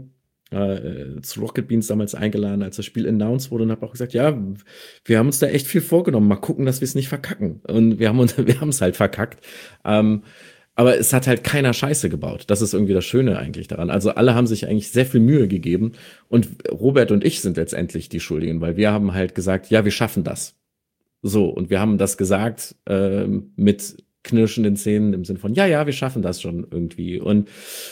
äh, zu Rocket Beans damals eingeladen, als das Spiel announced wurde und habe auch gesagt, ja, wir haben uns da echt viel vorgenommen, mal gucken, dass wir es nicht verkacken. Und wir haben uns, wir haben es halt verkackt. Ähm, aber es hat halt keiner Scheiße gebaut. Das ist irgendwie das Schöne eigentlich daran. Also alle haben sich eigentlich sehr viel Mühe gegeben und Robert und ich sind letztendlich die Schuldigen, weil wir haben halt gesagt, ja, wir schaffen das. So, und wir haben das gesagt äh, mit knirschenden Zähnen im Sinn von, ja, ja, wir schaffen das schon irgendwie. Und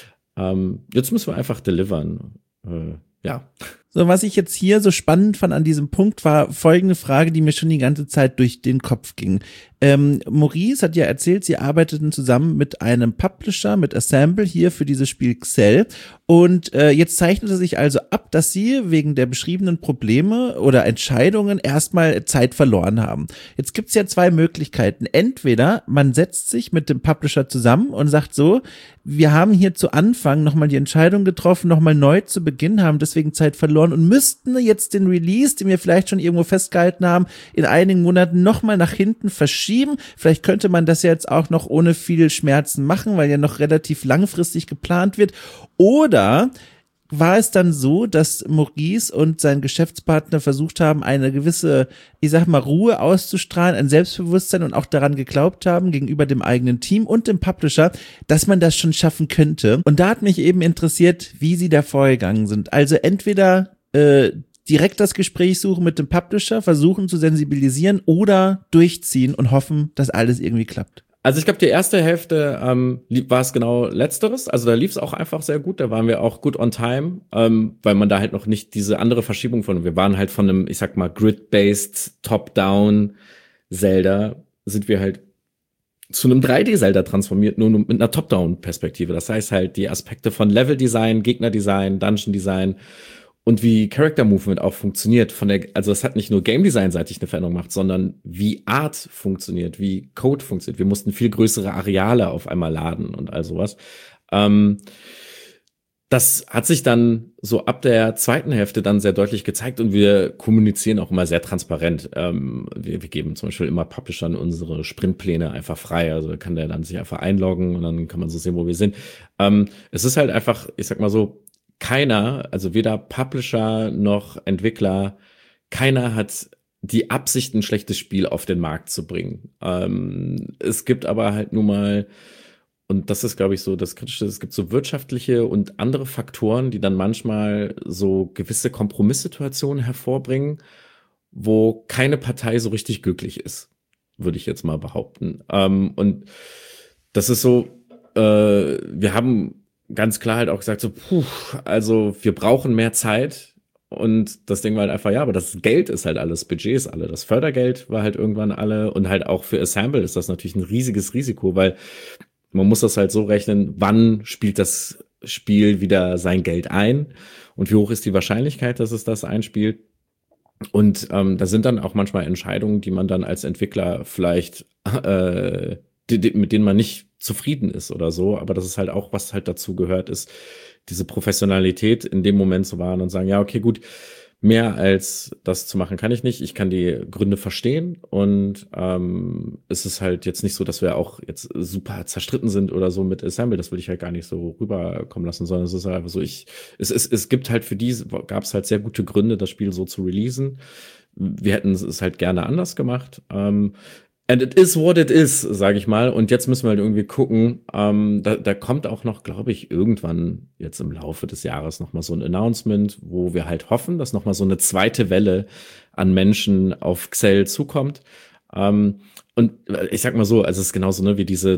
ähm, jetzt müssen wir einfach delivern. Äh, ja. So, was ich jetzt hier so spannend fand an diesem Punkt, war folgende Frage, die mir schon die ganze Zeit durch den Kopf ging. Ähm, Maurice hat ja erzählt, sie arbeiteten zusammen mit einem Publisher, mit Assemble hier für dieses Spiel Xel. Und äh, jetzt zeichnete sich also ab, dass sie wegen der beschriebenen Probleme oder Entscheidungen erstmal Zeit verloren haben. Jetzt gibt's ja zwei Möglichkeiten. Entweder man setzt sich mit dem Publisher zusammen und sagt so, wir haben hier zu Anfang nochmal die Entscheidung getroffen, nochmal neu zu beginnen, haben deswegen Zeit verloren und müssten jetzt den Release, den wir vielleicht schon irgendwo festgehalten haben, in einigen Monaten nochmal nach hinten verschieben. Vielleicht könnte man das ja jetzt auch noch ohne viel Schmerzen machen, weil ja noch relativ langfristig geplant wird. Oder war es dann so, dass Maurice und sein Geschäftspartner versucht haben, eine gewisse, ich sag mal, Ruhe auszustrahlen, ein Selbstbewusstsein und auch daran geglaubt haben, gegenüber dem eigenen Team und dem Publisher, dass man das schon schaffen könnte. Und da hat mich eben interessiert, wie sie da vorgegangen sind. Also entweder äh, direkt das Gespräch suchen mit dem Publisher, versuchen zu sensibilisieren oder durchziehen und hoffen, dass alles irgendwie klappt. Also ich glaube, die erste Hälfte ähm, war es genau Letzteres. Also da lief es auch einfach sehr gut. Da waren wir auch gut on time, ähm, weil man da halt noch nicht diese andere Verschiebung von, wir waren halt von einem, ich sag mal, Grid-based, Top-Down Zelda, sind wir halt zu einem drei D-Zelda transformiert, nur mit einer Top-Down-Perspektive. Das heißt halt, die Aspekte von Level-Design, Gegner-Design, Dungeon-Design und wie Character Movement auch funktioniert, von der, also es hat nicht nur Game Design-seitig eine Veränderung gemacht, sondern wie Art funktioniert, wie Code funktioniert. Wir mussten viel größere Areale auf einmal laden und all sowas. Ähm, das hat sich dann so ab der zweiten Hälfte dann sehr deutlich gezeigt und wir kommunizieren auch immer sehr transparent. Ähm, wir, wir geben zum Beispiel immer Publishern unsere Sprintpläne einfach frei, also kann der dann sich einfach einloggen und dann kann man so sehen, wo wir sind. Ähm, es ist halt einfach, ich sag mal so, keiner, also weder Publisher noch Entwickler, keiner hat die Absicht, ein schlechtes Spiel auf den Markt zu bringen. Ähm, es gibt aber halt nun mal, und das ist, glaube ich, so das Kritische, es gibt so wirtschaftliche und andere Faktoren, die dann manchmal so gewisse Kompromisssituationen hervorbringen, wo keine Partei so richtig glücklich ist, würde ich jetzt mal behaupten. Ähm, und das ist so, äh, wir haben ganz klar halt auch gesagt so, puh, also wir brauchen mehr Zeit und das Ding war halt einfach, ja, aber das Geld ist halt alles, Budget ist alle, das Fördergeld war halt irgendwann alle und halt auch für Assemble ist das natürlich ein riesiges Risiko, weil man muss das halt so rechnen, wann spielt das Spiel wieder sein Geld ein und wie hoch ist die Wahrscheinlichkeit, dass es das einspielt. Und ähm, da sind dann auch manchmal Entscheidungen, die man dann als Entwickler vielleicht äh, die, die, mit denen man nicht zufrieden ist oder so, aber das ist halt auch, was halt dazu gehört, ist diese Professionalität in dem Moment zu wahren und sagen, ja, okay, gut, mehr als das zu machen kann ich nicht. Ich kann die Gründe verstehen und ähm, es ist halt jetzt nicht so, dass wir auch jetzt super zerstritten sind oder so mit Assemble. Das will ich halt gar nicht so rüberkommen lassen, sondern es ist halt einfach so, ich, es, es, es gibt halt für die, gab es halt sehr gute Gründe, das Spiel so zu releasen. Wir hätten es halt gerne anders gemacht. Ähm, And it is what it is, sage ich mal. Und jetzt müssen wir halt irgendwie gucken. Ähm, da, da kommt auch noch, glaube ich, irgendwann jetzt im Laufe des Jahres noch mal so ein Announcement, wo wir halt hoffen, dass noch mal so eine zweite Welle an Menschen auf Xel zukommt. Ähm, und ich sag mal so, also es ist genauso, ne, wie diese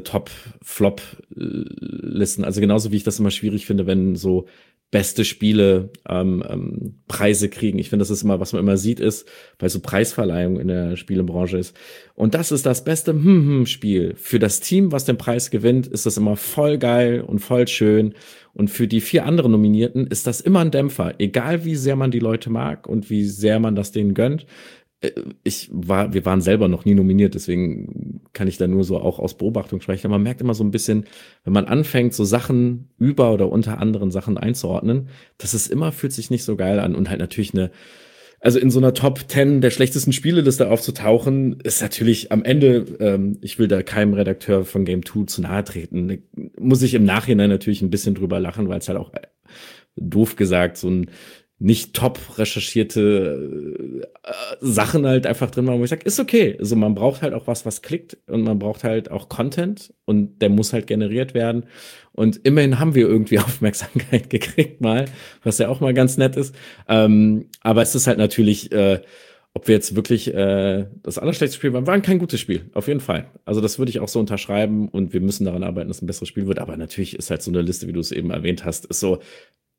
Top-Flop-Listen. Also genauso wie ich das immer schwierig finde, wenn so beste Spiele ähm, ähm, Preise kriegen. Ich finde, das ist immer, was man immer sieht, ist, weil so Preisverleihung in der Spielebranche ist. Und das ist das beste Hm-Hm-Spiel. Für das Team, was den Preis gewinnt, ist das immer voll geil und voll schön. Und für die vier anderen Nominierten ist das immer ein Dämpfer. Egal wie sehr man die Leute mag und wie sehr man das denen gönnt. Ich war, wir waren selber noch nie nominiert, deswegen kann ich da nur so auch aus Beobachtung sprechen. Man merkt immer so ein bisschen, wenn man anfängt, so Sachen über oder unter anderen Sachen einzuordnen, dass es immer fühlt sich nicht so geil an und halt natürlich eine, also in so einer Top zehn der schlechtesten Spieleliste aufzutauchen, ist natürlich am Ende, ähm, ich will da keinem Redakteur von Game zwei zu nahe treten, muss ich im Nachhinein natürlich ein bisschen drüber lachen, weil es halt auch äh, doof gesagt so ein nicht top recherchierte äh, Sachen halt einfach drin waren, wo ich sage, ist okay. Also man braucht halt auch was, was klickt und man braucht halt auch Content und der muss halt generiert werden. Und immerhin haben wir irgendwie Aufmerksamkeit gekriegt mal, was ja auch mal ganz nett ist. Ähm, aber es ist halt natürlich, äh, ob wir jetzt wirklich äh, das allerschlechteste Spiel waren, war kein gutes Spiel, auf jeden Fall. Also das würde ich auch so unterschreiben und wir müssen daran arbeiten, dass es ein besseres Spiel wird. Aber natürlich ist halt so eine Liste, wie du es eben erwähnt hast, ist so,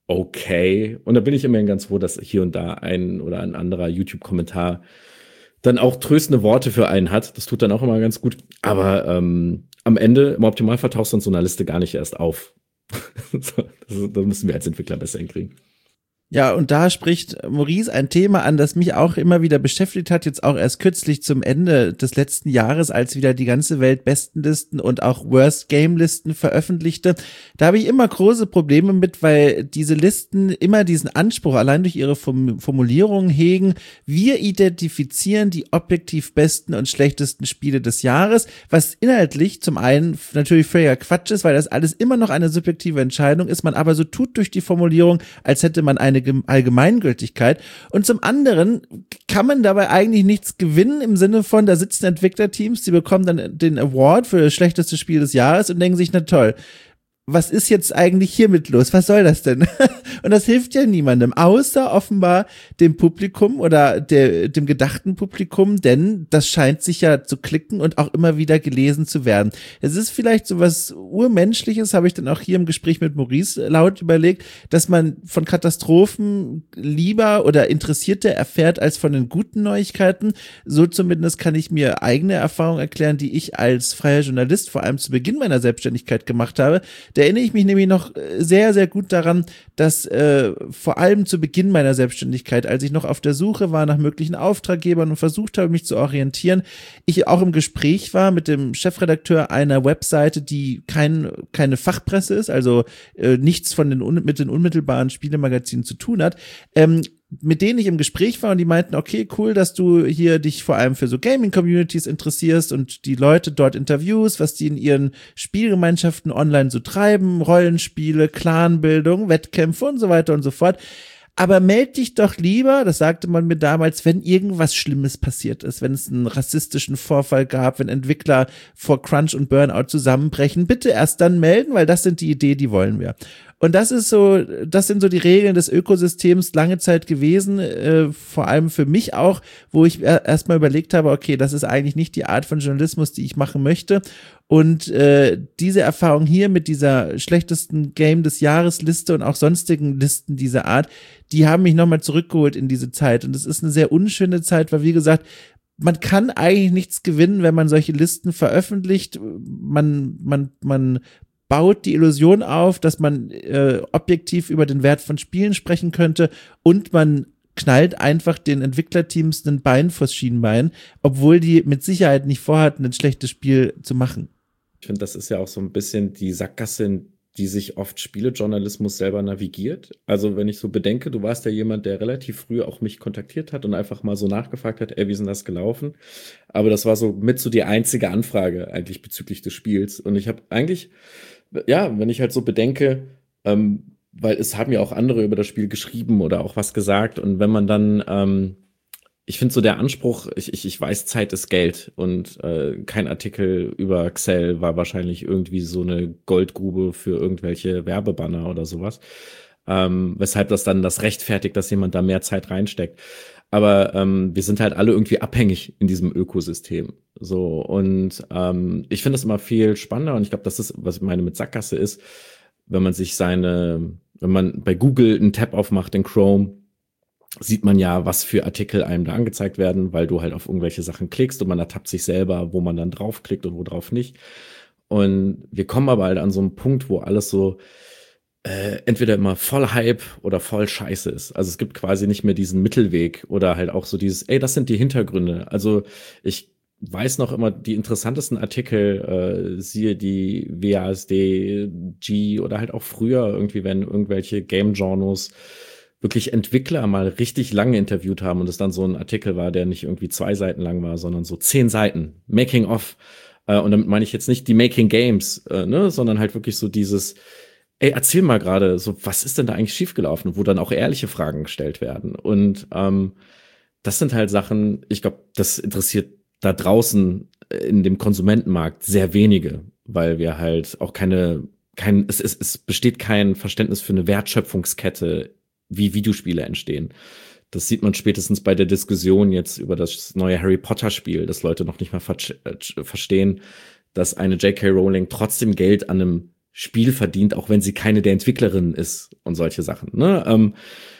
okay. Und da bin ich immerhin ganz froh, dass hier und da ein oder ein anderer YouTube-Kommentar dann auch tröstende Worte für einen hat. Das tut dann auch immer ganz gut. Aber ähm, am Ende, im Optimalfall tauchst du in so einer Liste gar nicht erst auf. so, das, das müssen wir als Entwickler besser hinkriegen. Ja, und da spricht Maurice ein Thema an, das mich auch immer wieder beschäftigt hat, jetzt auch erst kürzlich zum Ende des letzten Jahres, als wieder die ganze Welt Bestenlisten und auch Worst-Game-Listen veröffentlichte. Da habe ich immer große Probleme mit, weil diese Listen immer diesen Anspruch allein durch ihre Formulierungen hegen. Wir identifizieren die objektiv besten und schlechtesten Spiele des Jahres, was inhaltlich zum einen natürlich völliger Quatsch ist, weil das alles immer noch eine subjektive Entscheidung ist, man aber so tut durch die Formulierung, als hätte man eine Allgemeingültigkeit. Und zum anderen kann man dabei eigentlich nichts gewinnen im Sinne von, da sitzen Entwicklerteams, die bekommen dann den Award für das schlechteste Spiel des Jahres und denken sich, na toll, was ist jetzt eigentlich hiermit los? Was soll das denn? Und das hilft ja niemandem, außer offenbar dem Publikum oder der, dem gedachten Publikum, denn das scheint sich ja zu klicken und auch immer wieder gelesen zu werden. Es ist vielleicht so was Urmenschliches, habe ich dann auch hier im Gespräch mit Maurice laut überlegt, dass man von Katastrophen lieber oder interessierter erfährt als von den guten Neuigkeiten. So zumindest kann ich mir eigene Erfahrungen erklären, die ich als freier Journalist vor allem zu Beginn meiner Selbstständigkeit gemacht habe. Da erinnere ich mich nämlich noch sehr, sehr gut daran, dass äh, vor allem zu Beginn meiner Selbstständigkeit, als ich noch auf der Suche war nach möglichen Auftraggebern und versucht habe, mich zu orientieren, ich auch im Gespräch war mit dem Chefredakteur einer Webseite, die kein, keine Fachpresse ist, also äh, nichts von den mit den unmittelbaren Spielemagazinen zu tun hat, ähm, mit denen ich im Gespräch war und die meinten, okay, cool, dass du hier dich vor allem für so Gaming-Communities interessierst und die Leute dort interviewst, was die in ihren Spielgemeinschaften online so treiben, Rollenspiele, Clanbildung, Wettkämpfe und so weiter und so fort. Aber meld dich doch lieber, das sagte man mir damals, wenn irgendwas Schlimmes passiert ist, wenn es einen rassistischen Vorfall gab, wenn Entwickler vor Crunch und Burnout zusammenbrechen, bitte erst dann melden, weil das sind die Ideen, die wollen wir. Und das ist so, das sind so die Regeln des Ökosystems lange Zeit gewesen, äh, vor allem für mich auch, wo ich erstmal überlegt habe, okay, das ist eigentlich nicht die Art von Journalismus, die ich machen möchte. Und äh, diese Erfahrung hier mit dieser schlechtesten Game des Jahres Liste und auch sonstigen Listen dieser Art, die haben mich nochmal zurückgeholt in diese Zeit. Und es ist eine sehr unschöne Zeit, weil wie gesagt, man kann eigentlich nichts gewinnen, wenn man solche Listen veröffentlicht. Man, man, man baut die Illusion auf, dass man äh, objektiv über den Wert von Spielen sprechen könnte und man knallt einfach den Entwicklerteams ein Bein vors Schienbein, obwohl die mit Sicherheit nicht vorhatten, ein schlechtes Spiel zu machen. Ich finde, das ist ja auch so ein bisschen die Sackgasse, in die sich oft Spielejournalismus selber navigiert. Also wenn ich so bedenke, du warst ja jemand, der relativ früh auch mich kontaktiert hat und einfach mal so nachgefragt hat, ey, wie ist denn das gelaufen? Aber das war so mit so die einzige Anfrage eigentlich bezüglich des Spiels. Und ich habe eigentlich, ja, wenn ich halt so bedenke, ähm, weil es haben ja auch andere über das Spiel geschrieben oder auch was gesagt. Und wenn man dann, ähm, ich finde so der Anspruch, ich, ich, ich weiß, Zeit ist Geld und äh, kein Artikel über Xel war wahrscheinlich irgendwie so eine Goldgrube für irgendwelche Werbebanner oder sowas. ähm, weshalb das dann das rechtfertigt, dass jemand da mehr Zeit reinsteckt. Aber ähm, wir sind halt alle irgendwie abhängig in diesem Ökosystem. So, und ähm, ich finde das immer viel spannender und ich glaube, das ist, was ich meine mit Sackgasse ist, wenn man sich seine, wenn man bei Google einen Tab aufmacht, in Chrome, sieht man ja, was für Artikel einem da angezeigt werden, weil du halt auf irgendwelche Sachen klickst und man ertappt sich selber, wo man dann draufklickt und wo drauf nicht. Und wir kommen aber halt an so einen Punkt, wo alles so äh, entweder immer voll Hype oder voll Scheiße ist. Also es gibt quasi nicht mehr diesen Mittelweg oder halt auch so dieses, ey, das sind die Hintergründe. Also ich weiß noch immer die interessantesten Artikel, äh, siehe die W A S D, G oder halt auch früher irgendwie, wenn irgendwelche Game-Journals wirklich Entwickler mal richtig lange interviewt haben und es dann so ein Artikel war, der nicht irgendwie zwei Seiten lang war, sondern so zehn Seiten, Making of. Äh, und damit meine ich jetzt nicht die Making Games, äh, ne, sondern halt wirklich so dieses, ey, erzähl mal gerade, so, was ist denn da eigentlich schiefgelaufen, wo dann auch ehrliche Fragen gestellt werden. Und ähm, das sind halt Sachen, ich glaube, das interessiert da draußen in dem Konsumentenmarkt sehr wenige, weil wir halt auch keine, kein, es, es, es besteht kein Verständnis für eine Wertschöpfungskette, wie Videospiele entstehen. Das sieht man spätestens bei der Diskussion jetzt über das neue Harry Potter Spiel, dass Leute noch nicht mal ver- äh, verstehen, dass eine J K Rowling trotzdem Geld an einem Spiel verdient, auch wenn sie keine der Entwicklerinnen ist und solche Sachen. Ne? Ähm,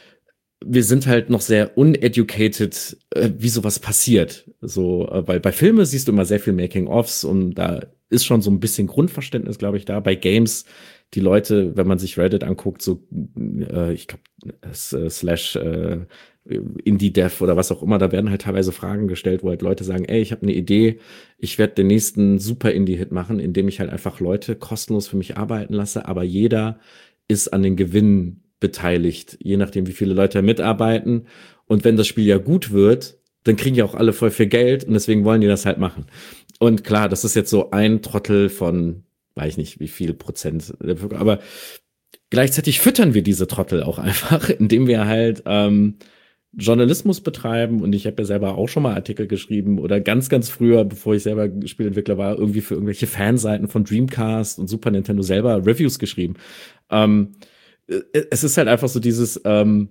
wir sind halt noch sehr uneducated, äh, wie sowas passiert. So, äh, weil bei Filmen siehst du immer sehr viel Making-ofs und da ist schon so ein bisschen Grundverständnis, glaube ich, da. Bei Games, die Leute, wenn man sich Reddit anguckt, so, äh, ich glaube, äh, slash äh, Indie-Dev oder was auch immer, da werden halt teilweise Fragen gestellt, wo halt Leute sagen, ey, ich habe eine Idee, ich werde den nächsten Super-Indie-Hit machen, indem ich halt einfach Leute kostenlos für mich arbeiten lasse, aber jeder ist an den Gewinnen beteiligt, je nachdem, wie viele Leute mitarbeiten. Und wenn das Spiel ja gut wird, dann kriegen ja auch alle voll viel Geld und deswegen wollen die das halt machen. Und klar, das ist jetzt so ein Trottel von, weiß ich nicht, wie viel Prozent, aber gleichzeitig füttern wir diese Trottel auch einfach, indem wir halt ähm, Journalismus betreiben. Und ich habe ja selber auch schon mal Artikel geschrieben oder ganz, ganz früher, bevor ich selber Spielentwickler war, irgendwie für irgendwelche Fanseiten von Dreamcast und Super Nintendo selber Reviews geschrieben. Ähm, es ist halt einfach so dieses, ähm,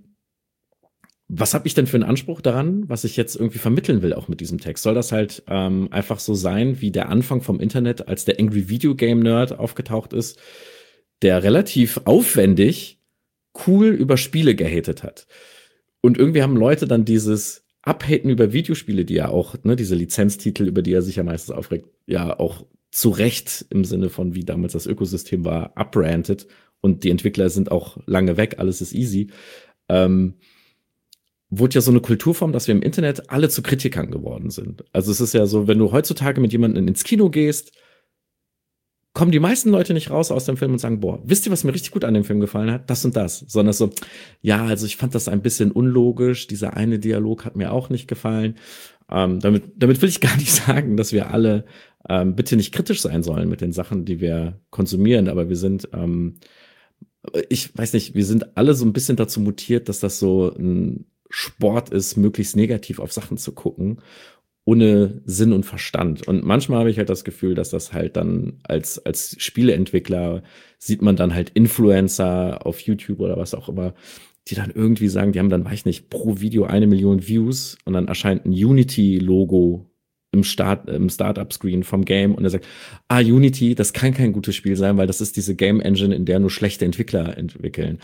was habe ich denn für einen Anspruch daran, was ich jetzt irgendwie vermitteln will, auch mit diesem Text? Soll das halt ähm, einfach so sein, wie der Anfang vom Internet, als der Angry Video Game Nerd aufgetaucht ist, der relativ aufwendig cool über Spiele gehatet hat. Und irgendwie haben Leute dann dieses Abhaten über Videospiele, die ja auch, ne, diese Lizenztitel, über die er sich ja meistens aufregt, ja auch zu Recht im Sinne von, wie damals das Ökosystem war, uprantet. Und die Entwickler sind auch lange weg, alles ist easy. Ähm, wurde ja so eine Kulturform, dass wir im Internet alle zu Kritikern geworden sind. Also es ist ja so, wenn du heutzutage mit jemandem ins Kino gehst, kommen die meisten Leute nicht raus aus dem Film und sagen, boah, wisst ihr, was mir richtig gut an dem Film gefallen hat? Das und das. Sondern so, ja, also ich fand das ein bisschen unlogisch. Dieser eine Dialog hat mir auch nicht gefallen. Ähm, damit, damit will ich gar nicht sagen, dass wir alle ähm, bitte nicht kritisch sein sollen mit den Sachen, die wir konsumieren. Aber wir sind, ähm, ich weiß nicht, wir sind alle so ein bisschen dazu mutiert, dass das so ein Sport ist, möglichst negativ auf Sachen zu gucken, ohne Sinn und Verstand. Und manchmal habe ich halt das Gefühl, dass das halt dann als, als Spieleentwickler sieht man dann halt Influencer auf YouTube oder was auch immer, die dann irgendwie sagen, die haben dann, weiß ich nicht, pro Video eine Million Views und dann erscheint ein Unity-Logo im Start, im Startup-Screen vom Game und er sagt, ah, Unity, das kann kein gutes Spiel sein, weil das ist diese Game-Engine, in der nur schlechte Entwickler entwickeln.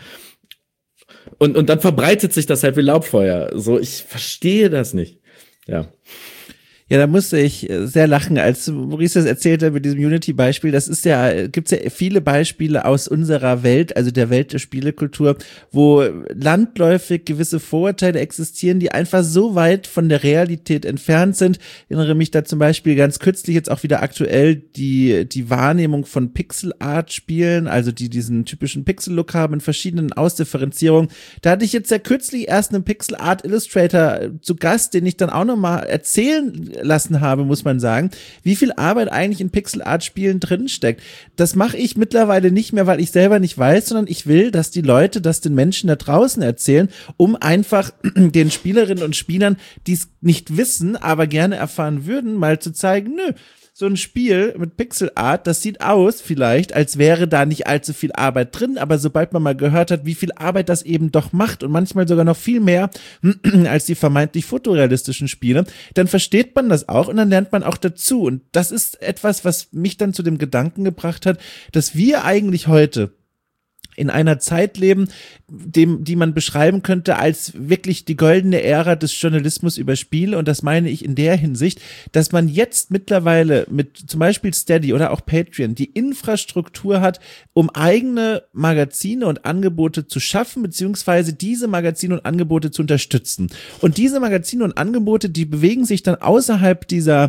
Und, und dann verbreitet sich das halt wie Laubfeuer. So, ich verstehe das nicht. Ja. Ja, da musste ich sehr lachen, als Maurice das erzählte mit diesem Unity-Beispiel. Das ist ja, gibt's ja viele Beispiele aus unserer Welt, also der Welt der Spielekultur, wo landläufig gewisse Vorurteile existieren, die einfach so weit von der Realität entfernt sind. Ich erinnere mich da zum Beispiel ganz kürzlich jetzt auch wieder aktuell die, die Wahrnehmung von Pixel-Art-Spielen, also die diesen typischen Pixel-Look haben in verschiedenen Ausdifferenzierungen. Da hatte ich jetzt sehr kürzlich erst einen Pixel-Art-Illustrator zu Gast, den ich dann auch nochmal erzählen lassen habe, muss man sagen, wie viel Arbeit eigentlich in Pixel-Art-Spielen drinsteckt. Das mache ich mittlerweile nicht mehr, weil ich selber nicht weiß, sondern ich will, dass die Leute das den Menschen da draußen erzählen, um einfach den Spielerinnen und Spielern, die es nicht wissen, aber gerne erfahren würden, mal zu zeigen, nö, so ein Spiel mit Pixelart, das sieht aus vielleicht, als wäre da nicht allzu viel Arbeit drin, aber sobald man mal gehört hat, wie viel Arbeit das eben doch macht und manchmal sogar noch viel mehr als die vermeintlich fotorealistischen Spiele, dann versteht man das auch und dann lernt man auch dazu. Und das ist etwas, was mich dann zu dem Gedanken gebracht hat, dass wir eigentlich heute in einer Zeit leben, dem, die man beschreiben könnte als wirklich die goldene Ära des Journalismus über Spiele. Und das meine ich in der Hinsicht, dass man jetzt mittlerweile mit zum Beispiel Steady oder auch Patreon die Infrastruktur hat, um eigene Magazine und Angebote zu schaffen, beziehungsweise diese Magazine und Angebote zu unterstützen. Und diese Magazine und Angebote, die bewegen sich dann außerhalb dieser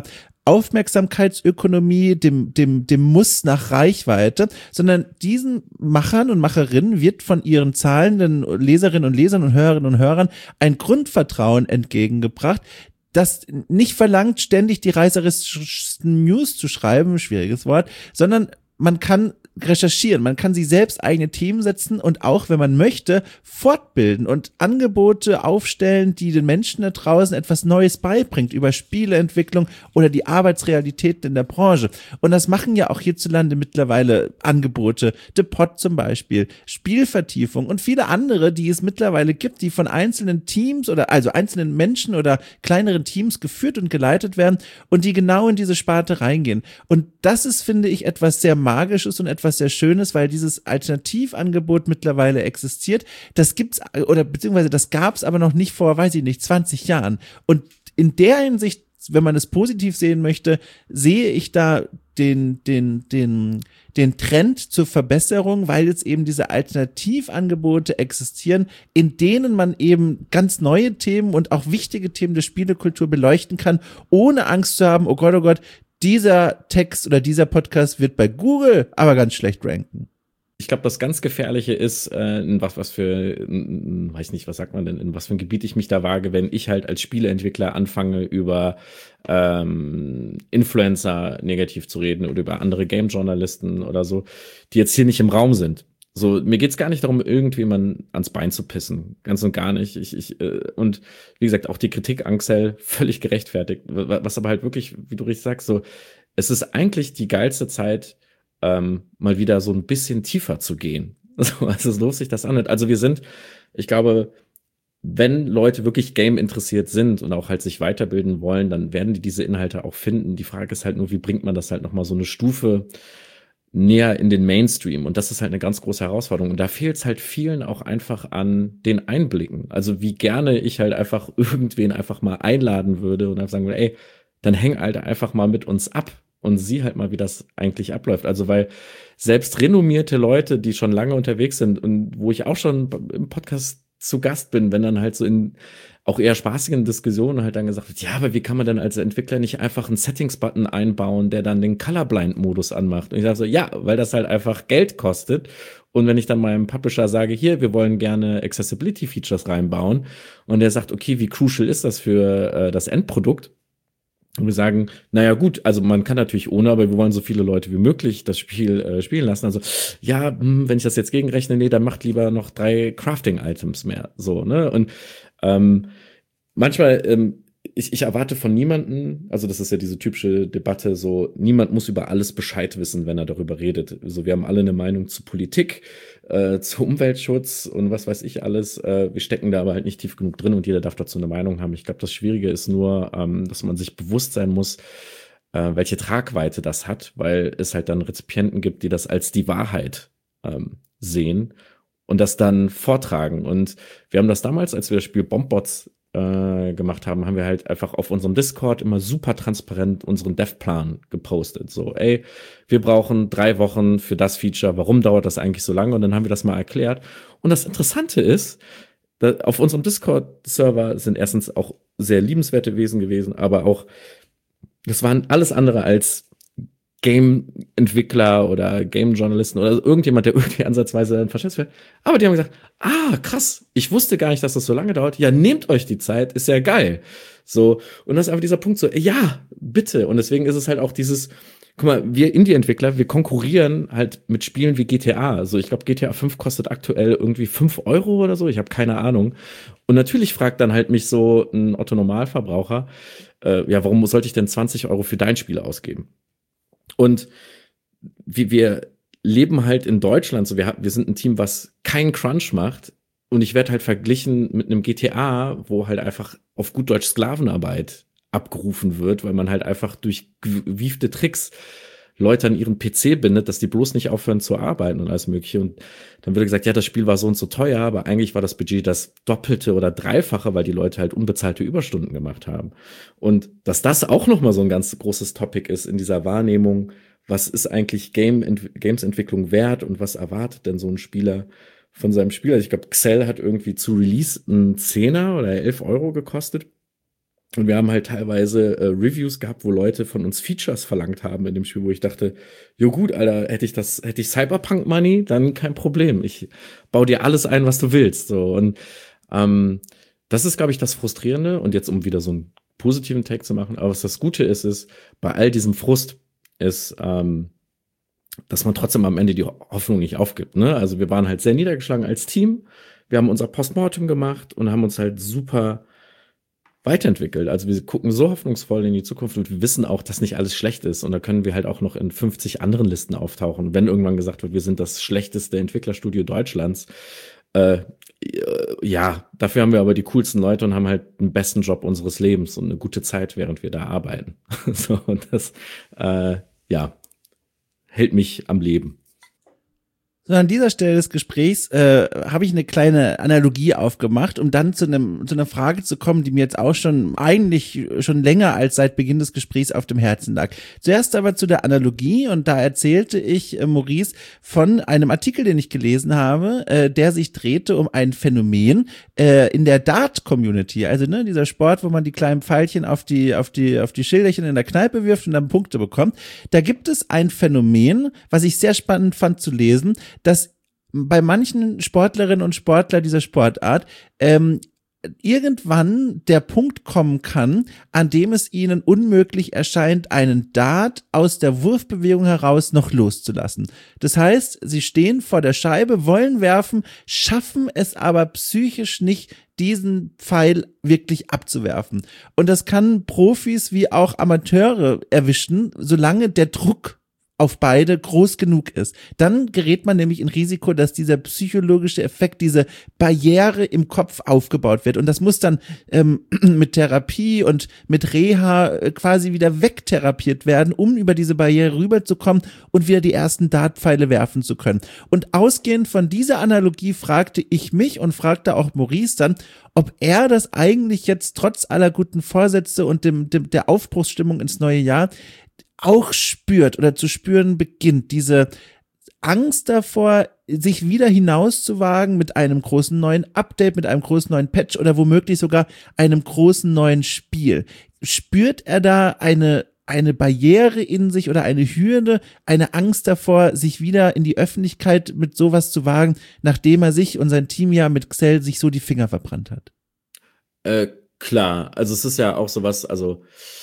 Aufmerksamkeitsökonomie, dem, dem, dem Muss nach Reichweite, sondern diesen Machern und Macherinnen wird von ihren zahlenden Leserinnen und Lesern und Hörerinnen und Hörern ein Grundvertrauen entgegengebracht, das nicht verlangt, ständig die reißerischsten News zu schreiben, schwieriges Wort, sondern man kann recherchieren, man kann sich selbst eigene Themen setzen und auch, wenn man möchte, fortbilden und Angebote aufstellen, die den Menschen da draußen etwas Neues beibringt über Spieleentwicklung oder die Arbeitsrealitäten in der Branche. Und das machen ja auch hierzulande mittlerweile Angebote, The Pod zum Beispiel, Spielvertiefung und viele andere, die es mittlerweile gibt, die von einzelnen Teams oder also einzelnen Menschen oder kleineren Teams geführt und geleitet werden und die genau in diese Sparte reingehen. Und das ist, finde ich, etwas sehr Magisches und etwas was sehr Schönes, weil dieses Alternativangebot mittlerweile existiert. Das gibt's, oder beziehungsweise das gab's aber noch nicht vor, weiß ich nicht, zwanzig Jahren. Und in der Hinsicht, wenn man es positiv sehen möchte, sehe ich da den, den, den, den Trend zur Verbesserung, weil jetzt eben diese Alternativangebote existieren, in denen man eben ganz neue Themen und auch wichtige Themen der Spielekultur beleuchten kann, ohne Angst zu haben, oh Gott, oh Gott, dieser Text oder dieser Podcast wird bei Google aber ganz schlecht ranken. Ich glaube, das ganz Gefährliche ist, äh, in was, was für, in, weiß nicht, was sagt man denn, in was für ein Gebiet ich mich da wage, wenn ich halt als Spieleentwickler anfange, über ähm, Influencer negativ zu reden oder über andere Game-Journalisten oder so, die jetzt hier nicht im Raum sind. So, mir geht's gar nicht darum, irgendjemanden ans Bein zu pissen. Ganz und gar nicht. Ich, ich, äh, und wie gesagt, auch die Kritik, Axel, völlig gerechtfertigt. Was aber halt wirklich, wie du richtig sagst, so, es ist eigentlich die geilste Zeit, ähm, mal wieder so ein bisschen tiefer zu gehen. Also, also so doof sich das anhört. Also wir sind, ich glaube, wenn Leute wirklich Game interessiert sind und auch halt sich weiterbilden wollen, dann werden die diese Inhalte auch finden. Die Frage ist halt nur, wie bringt man das halt nochmal so eine Stufe näher in den Mainstream. Und das ist halt eine ganz große Herausforderung. Und da fehlt es halt vielen auch einfach an den Einblicken. Also wie gerne ich halt einfach irgendwen einfach mal einladen würde und einfach sagen würde, ey, dann häng halt einfach mal mit uns ab und sieh halt mal, wie das eigentlich abläuft. Also weil selbst renommierte Leute, die schon lange unterwegs sind und wo ich auch schon im Podcast zu Gast bin, wenn dann halt so in auch eher spaßigen Diskussionen halt dann gesagt wird, ja, aber wie kann man denn als Entwickler nicht einfach einen Settings-Button einbauen, der dann den Colorblind-Modus anmacht? Und ich sage so, ja, weil das halt einfach Geld kostet. Und wenn ich dann meinem Publisher sage, hier, wir wollen gerne Accessibility-Features reinbauen und der sagt, okay, wie crucial ist das für äh, das Endprodukt? Und wir sagen, naja gut, also man kann natürlich ohne, aber wir wollen so viele Leute wie möglich das Spiel äh, spielen lassen. Also ja, mh, wenn ich das jetzt gegenrechne, nee, dann macht lieber noch drei Crafting-Items mehr. So, ne? Und ähm, manchmal, ähm, ich, ich erwarte von niemandem, also das ist ja diese typische Debatte, so niemand muss über alles Bescheid wissen, wenn er darüber redet. Also wir haben alle eine Meinung zu Politik, äh, zu Umweltschutz und was weiß ich alles. Äh, wir stecken da aber halt nicht tief genug drin und jeder darf dazu eine Meinung haben. Ich glaube, das Schwierige ist nur, ähm, dass man sich bewusst sein muss, äh, welche Tragweite das hat, weil es halt dann Rezipienten gibt, die das als die Wahrheit ähm, sehen und das dann vortragen. Und wir haben das damals, als wir das Spiel Bombbots äh, gemacht haben, haben wir halt einfach auf unserem Discord immer super transparent unseren Devplan gepostet. So, ey, wir brauchen drei Wochen für das Feature. Warum dauert das eigentlich so lange? Und dann haben wir das mal erklärt. Und das Interessante ist, da auf unserem Discord-Server sind erstens auch sehr liebenswerte Wesen gewesen, aber auch, das waren alles andere als Game-Entwickler oder Game-Journalisten oder irgendjemand, der irgendwie ansatzweise ein Verständnis wird. Aber die haben gesagt, ah, krass, ich wusste gar nicht, dass das so lange dauert. Ja, nehmt euch die Zeit, ist ja geil. So, und das ist einfach dieser Punkt so, ja, bitte. Und deswegen ist es halt auch dieses, guck mal, wir Indie-Entwickler, wir konkurrieren halt mit Spielen wie G T A. Also ich glaube, G T A fünf kostet aktuell irgendwie fünf Euro oder so. Ich habe keine Ahnung. Und natürlich fragt dann halt mich so ein Otto-Normalverbraucher, äh, ja, warum sollte ich denn zwanzig Euro für dein Spiel ausgeben? Und wir, wir leben halt in Deutschland, so wir, wir sind ein Team, was keinen Crunch macht. Und ich werde halt verglichen mit einem G T A, wo halt einfach auf gut Deutsch Sklavenarbeit abgerufen wird, weil man halt einfach durch gewiefte Tricks Leute an ihren P C bindet, dass die bloß nicht aufhören zu arbeiten und alles Mögliche. Und dann wird gesagt, ja, das Spiel war so und so teuer, aber eigentlich war das Budget das Doppelte oder Dreifache, weil die Leute halt unbezahlte Überstunden gemacht haben. Und dass das auch nochmal so ein ganz großes Topic ist in dieser Wahrnehmung, was ist eigentlich Game Games-Entwicklung wert und was erwartet denn so ein Spieler von seinem Spiel? Also ich glaube, Xel hat irgendwie zu Release einen Zehner oder elf Euro gekostet. Und wir haben halt teilweise äh, Reviews gehabt, wo Leute von uns Features verlangt haben in dem Spiel, wo ich dachte, jo gut, Alter, hätte ich das, hätte ich Cyberpunk Money, dann kein Problem. Ich baue dir alles ein, was du willst. So. Und ähm, das ist, glaube ich, das Frustrierende. Und jetzt, um wieder so einen positiven Take zu machen, aber was das Gute ist, ist, bei all diesem Frust ist, ähm, dass man trotzdem am Ende die Hoffnung nicht aufgibt. Ne? Also wir waren halt sehr niedergeschlagen als Team. Wir haben unser Postmortem gemacht und haben uns halt super weiterentwickelt. Also wir gucken so hoffnungsvoll in die Zukunft und wir wissen auch, dass nicht alles schlecht ist. Und da können wir halt auch noch in fünfzig anderen Listen auftauchen. Wenn irgendwann gesagt wird, wir sind das schlechteste Entwicklerstudio Deutschlands, äh, ja, dafür haben wir aber die coolsten Leute und haben halt den besten Job unseres Lebens und eine gute Zeit, während wir da arbeiten. So, und das, äh, ja, hält mich am Leben. So, an dieser Stelle des Gesprächs äh, habe ich eine kleine Analogie aufgemacht, um dann zu einem zu einer Frage zu kommen, die mir jetzt auch schon eigentlich schon länger als seit Beginn des Gesprächs auf dem Herzen lag. Zuerst aber zu der Analogie, und da erzählte ich äh, Maurice von einem Artikel, den ich gelesen habe, äh, der sich drehte um ein Phänomen äh, in der Dart-Community, also ne, dieser Sport, wo man die kleinen Pfeilchen auf die auf die auf die Schilderchen in der Kneipe wirft und dann Punkte bekommt. Da gibt es ein Phänomen, was ich sehr spannend fand zu lesen, dass bei manchen Sportlerinnen und Sportler dieser Sportart ähm, irgendwann der Punkt kommen kann, an dem es ihnen unmöglich erscheint, einen Dart aus der Wurfbewegung heraus noch loszulassen. Das heißt, sie stehen vor der Scheibe, wollen werfen, schaffen es aber psychisch nicht, diesen Pfeil wirklich abzuwerfen. Und das kann Profis wie auch Amateure erwischen, solange der Druck auf beide groß genug ist. Dann gerät man nämlich in Risiko, dass dieser psychologische Effekt, diese Barriere im Kopf aufgebaut wird. Und das muss dann ähm, mit Therapie und mit Reha quasi wieder wegtherapiert werden, um über diese Barriere rüberzukommen und wieder die ersten Dartpfeile werfen zu können. Und ausgehend von dieser Analogie fragte ich mich und fragte auch Maurice dann, ob er das eigentlich jetzt trotz aller guten Vorsätze und dem, dem der Aufbruchsstimmung ins neue Jahr auch spürt oder zu spüren beginnt, diese Angst davor, sich wieder hinauszuwagen mit einem großen neuen Update, mit einem großen neuen Patch oder womöglich sogar einem großen neuen Spiel. Spürt er da eine eine Barriere in sich oder eine Hürde, eine Angst davor, sich wieder in die Öffentlichkeit mit sowas zu wagen, nachdem er sich und sein Team ja mit Xel sich so die Finger verbrannt hat? Äh, klar, also es ist ja auch sowas, also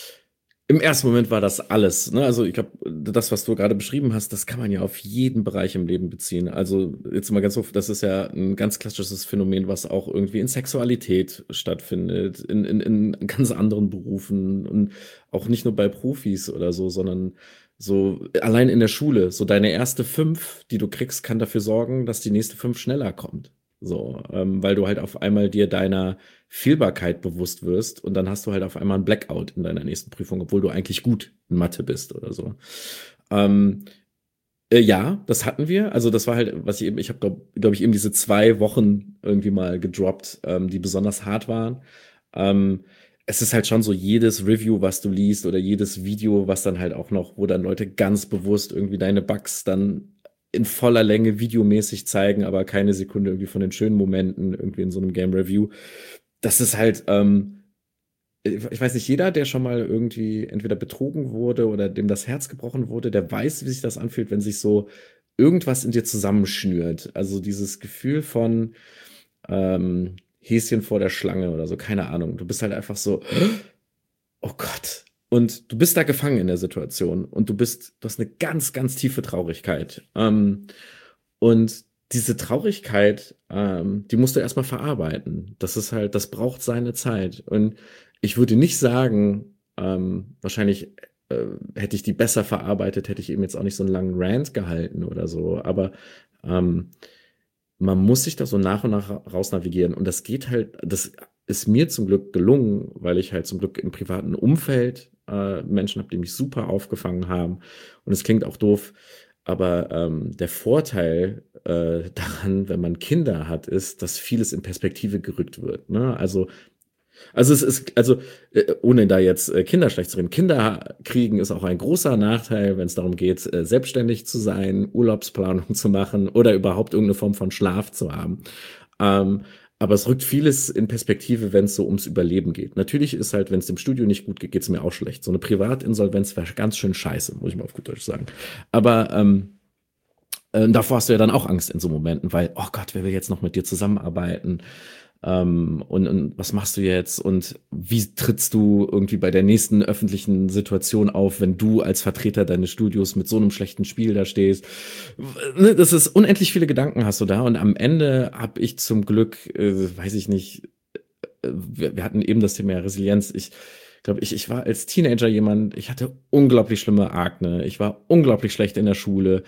im ersten Moment war das alles, ne? Also ich glaube, das, was du gerade beschrieben hast, das kann man ja auf jeden Bereich im Leben beziehen. Also jetzt mal ganz so, das ist ja ein ganz klassisches Phänomen, was auch irgendwie in Sexualität stattfindet, in, in, in ganz anderen Berufen und auch nicht nur bei Profis oder so, sondern so allein in der Schule. So deine erste fünf, die du kriegst, kann dafür sorgen, dass die nächste fünf schneller kommt. So, ähm, weil du halt auf einmal dir deiner Fehlbarkeit bewusst wirst und dann hast du halt auf einmal ein Blackout in deiner nächsten Prüfung, obwohl du eigentlich gut in Mathe bist oder so. Ähm, äh, ja, das hatten wir. Also das war halt, was ich eben, ich habe glaube glaub ich eben diese zwei Wochen irgendwie mal gedroppt, ähm, die besonders hart waren. Ähm, es ist halt schon so jedes Review, was du liest oder jedes Video, was dann halt auch noch, wo dann Leute ganz bewusst irgendwie deine Bugs dann in voller Länge videomäßig zeigen, aber keine Sekunde irgendwie von den schönen Momenten irgendwie in so einem Game Review. Das ist halt, ähm, ich weiß nicht, jeder, der schon mal irgendwie entweder betrogen wurde oder dem das Herz gebrochen wurde, der weiß, wie sich das anfühlt, wenn sich so irgendwas in dir zusammenschnürt. Also dieses Gefühl von ähm, Häschen vor der Schlange oder so, keine Ahnung. Du bist halt einfach so, oh Gott. Und du bist da gefangen in der Situation und du bist, du hast eine ganz, ganz tiefe Traurigkeit. Ähm, und diese Traurigkeit, ähm, die musst du erstmal verarbeiten. Das ist halt, das braucht seine Zeit. Und ich würde nicht sagen, ähm, wahrscheinlich äh, hätte ich die besser verarbeitet, hätte ich eben jetzt auch nicht so einen langen Rant gehalten oder so. Aber ähm, man muss sich da so nach und nach raus navigieren. Und das geht halt, das ist mir zum Glück gelungen, weil ich halt zum Glück im privaten Umfeld äh, Menschen habe, die mich super aufgefangen haben. Und es klingt auch doof, aber ähm, der Vorteil äh, daran, wenn man Kinder hat, ist, dass vieles in Perspektive gerückt wird. Ne? Also, also es ist, also äh, ohne da jetzt äh, Kinder schlecht zu reden, Kinder kriegen ist auch ein großer Nachteil, wenn es darum geht, äh, selbstständig zu sein, Urlaubsplanung zu machen oder überhaupt irgendeine Form von Schlaf zu haben. Ähm, aber es rückt vieles in Perspektive, wenn es so ums Überleben geht. Natürlich ist halt, wenn es dem Studio nicht gut geht, geht es mir auch schlecht. So eine Privatinsolvenz wäre ganz schön scheiße, muss ich mal auf gut Deutsch sagen. Aber ähm, äh, davor hast du ja dann auch Angst in so Momenten, weil, oh Gott, wer will jetzt noch mit dir zusammenarbeiten? Ähm, und, und was machst du jetzt? Und wie trittst du irgendwie bei der nächsten öffentlichen Situation auf, wenn du als Vertreter deines Studios mit so einem schlechten Spiel da stehst? Ne, das ist unendlich viele Gedanken hast du da. Und am Ende habe ich zum Glück, äh, weiß ich nicht, äh, wir, wir hatten eben das Thema Resilienz. Ich glaube, ich, ich war als Teenager jemand, ich hatte unglaublich schlimme Akne. Ich war unglaublich schlecht in der Schule.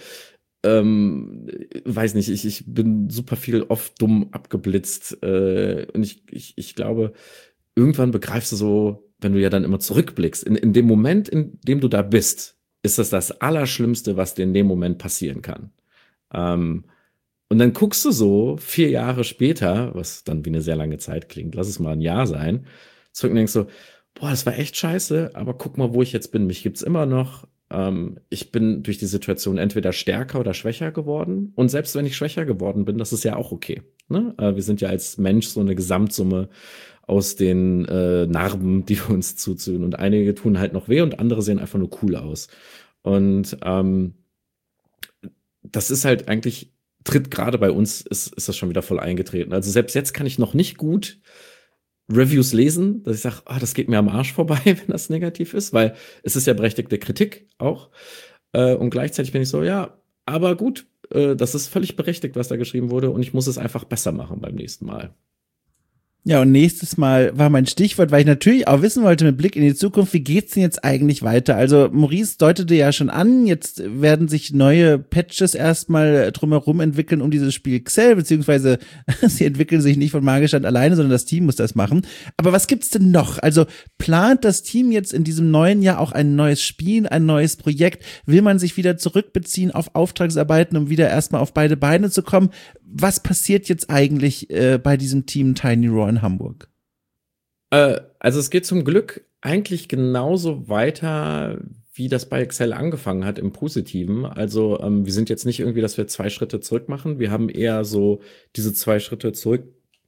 Ähm, weiß nicht, ich, ich bin super viel oft dumm abgeblitzt. Äh, und ich, ich, ich glaube, irgendwann begreifst du so, wenn du ja dann immer zurückblickst, in, in dem Moment, in dem du da bist, ist das das Allerschlimmste, was dir in dem Moment passieren kann. Ähm, und dann guckst du so vier Jahre später, was dann wie eine sehr lange Zeit klingt, lass es mal ein Jahr sein, zurück und denkst so, boah, das war echt scheiße, aber guck mal, wo ich jetzt bin. Mich gibt's immer noch. Ähm, ich bin durch die Situation entweder stärker oder schwächer geworden. Und selbst wenn ich schwächer geworden bin, das ist ja auch okay. Ne? Äh, wir sind ja als Mensch so eine Gesamtsumme aus den äh, Narben, die wir uns zuziehen. Und einige tun halt noch weh und andere sehen einfach nur cool aus. Und ähm, das ist halt eigentlich, tritt gerade bei uns, ist, ist das schon wieder voll eingetreten. Also selbst jetzt kann ich noch nicht gut Reviews lesen, dass ich sage, ah, das geht mir am Arsch vorbei, wenn das negativ ist, weil es ist ja berechtigte Kritik auch. Äh, und gleichzeitig bin ich so, ja, aber gut, äh, das ist völlig berechtigt, was da geschrieben wurde und ich muss es einfach besser machen beim nächsten Mal. Ja, und nächstes Mal war mein Stichwort, weil ich natürlich auch wissen wollte mit Blick in die Zukunft, wie geht's denn jetzt eigentlich weiter? Also Maurice deutete ja schon an, jetzt werden sich neue Patches erstmal drumherum entwickeln um dieses Spiel Xel, beziehungsweise sie entwickeln sich nicht von Magischland alleine, sondern das Team muss das machen. Aber was gibt's denn noch? Also plant das Team jetzt in diesem neuen Jahr auch ein neues Spiel, ein neues Projekt? Will man sich wieder zurückbeziehen auf Auftragsarbeiten, um wieder erstmal auf beide Beine zu kommen? Was passiert jetzt eigentlich äh, bei diesem Team Tiny Raw in Hamburg? Äh, also es geht zum Glück eigentlich genauso weiter, wie das bei Xel angefangen hat im Positiven. Also ähm, wir sind jetzt nicht irgendwie, dass wir zwei Schritte zurück machen. Wir haben eher so diese zwei Schritte zurück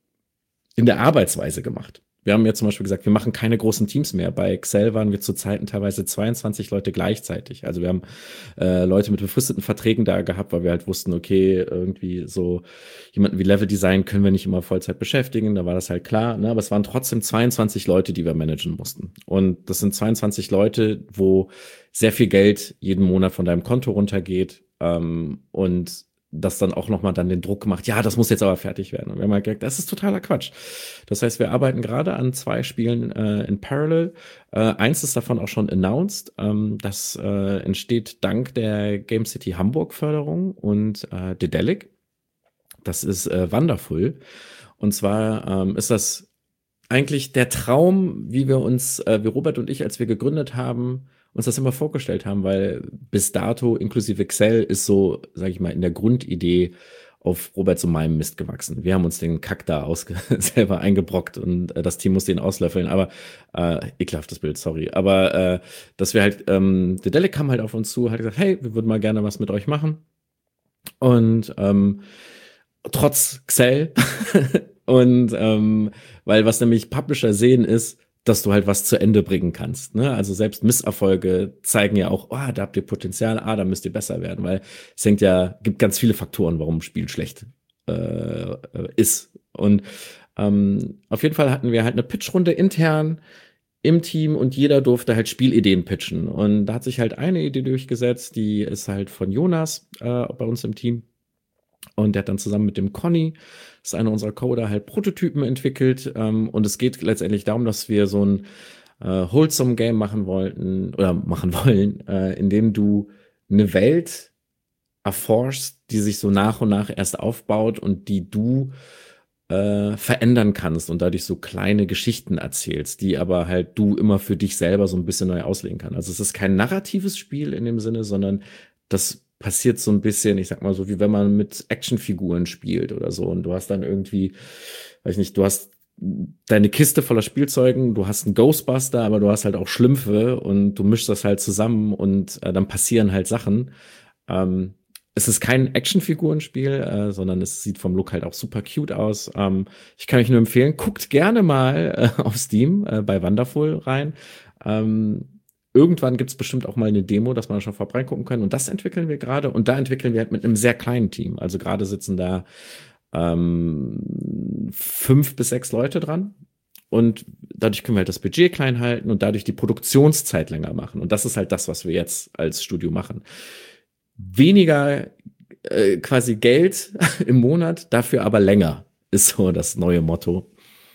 in der Arbeitsweise gemacht. Wir haben ja zum Beispiel gesagt, wir machen keine großen Teams mehr. Bei Xel waren wir zu Zeiten teilweise zweiundzwanzig Leute gleichzeitig. Also wir haben äh, Leute mit befristeten Verträgen da gehabt, weil wir halt wussten, okay, irgendwie so jemanden wie Level Design können wir nicht immer Vollzeit beschäftigen. Da war das halt klar. Ne? Aber es waren trotzdem zweiundzwanzig Leute, die wir managen mussten. Und das sind zweiundzwanzig Leute, wo sehr viel Geld jeden Monat von deinem Konto runtergeht. Ähm, und das dann auch nochmal dann den Druck gemacht, ja, das muss jetzt aber fertig werden. Und wir haben halt gedacht, das ist totaler Quatsch. Das heißt, wir arbeiten gerade an zwei Spielen äh, in Parallel. Äh, eins ist davon auch schon announced. Ähm, das äh, entsteht dank der Game City Hamburg Förderung und äh, Dedelic. Das ist äh, Wonderful. Und zwar ähm, ist das eigentlich der Traum, wie wir uns, äh, wie Robert und ich, als wir gegründet haben, uns das immer vorgestellt haben, weil bis dato inklusive Xel ist so, sag ich mal, in der Grundidee auf Roberts und meinem Mist gewachsen. Wir haben uns den Kack da aus selber eingebrockt und äh, das Team musste ihn auslöffeln, aber äh, ekelhaftes Bild, sorry. Aber äh, dass wir halt, ähm, der Delic kam halt auf uns zu, hat gesagt, hey, wir würden mal gerne was mit euch machen. Und ähm, trotz Xel und ähm, weil was nämlich Publisher sehen ist, dass du halt was zu Ende bringen kannst. Ne? Also selbst Misserfolge zeigen ja auch, oh, da habt ihr Potenzial, ah, da müsst ihr besser werden, weil es hängt ja, gibt ganz viele Faktoren, warum ein Spiel schlecht äh, ist. Und ähm, auf jeden Fall hatten wir halt eine Pitchrunde intern im Team und jeder durfte halt Spielideen pitchen. Und da hat sich halt eine Idee durchgesetzt, die ist halt von Jonas äh, bei uns im Team. Und der hat dann zusammen mit dem Conny, das ist einer unserer Coder, halt Prototypen entwickelt. Ähm, und es geht letztendlich darum, dass wir so ein äh, Wholesome Game machen wollten oder machen wollen, äh, in dem du eine Welt erforschst, die sich so nach und nach erst aufbaut und die du äh, verändern kannst und dadurch so kleine Geschichten erzählst, die aber halt du immer für dich selber so ein bisschen neu auslegen kannst. Also es ist kein narratives Spiel in dem Sinne, sondern das passiert so ein bisschen, ich sag mal so, wie wenn man mit Actionfiguren spielt oder so und du hast dann irgendwie, weiß ich nicht, du hast deine Kiste voller Spielzeugen, du hast einen Ghostbuster, aber du hast halt auch Schlümpfe und du mischst das halt zusammen und äh, dann passieren halt Sachen. Ähm, Es ist kein Actionfigurenspiel, äh, sondern es sieht vom Look halt auch super cute aus. Ähm, ich kann euch nur empfehlen, guckt gerne mal äh, auf Steam äh, bei Wonderful rein. Ähm, irgendwann gibt's bestimmt auch mal eine Demo, dass man schon vorab reingucken kann. Und das entwickeln wir gerade. Und da entwickeln wir halt mit einem sehr kleinen Team. Also gerade sitzen da ähm, fünf bis sechs Leute dran. Und dadurch können wir halt das Budget klein halten und dadurch die Produktionszeit länger machen. Und das ist halt das, was wir jetzt als Studio machen. Weniger äh, quasi Geld im Monat, dafür aber länger, ist so das neue Motto.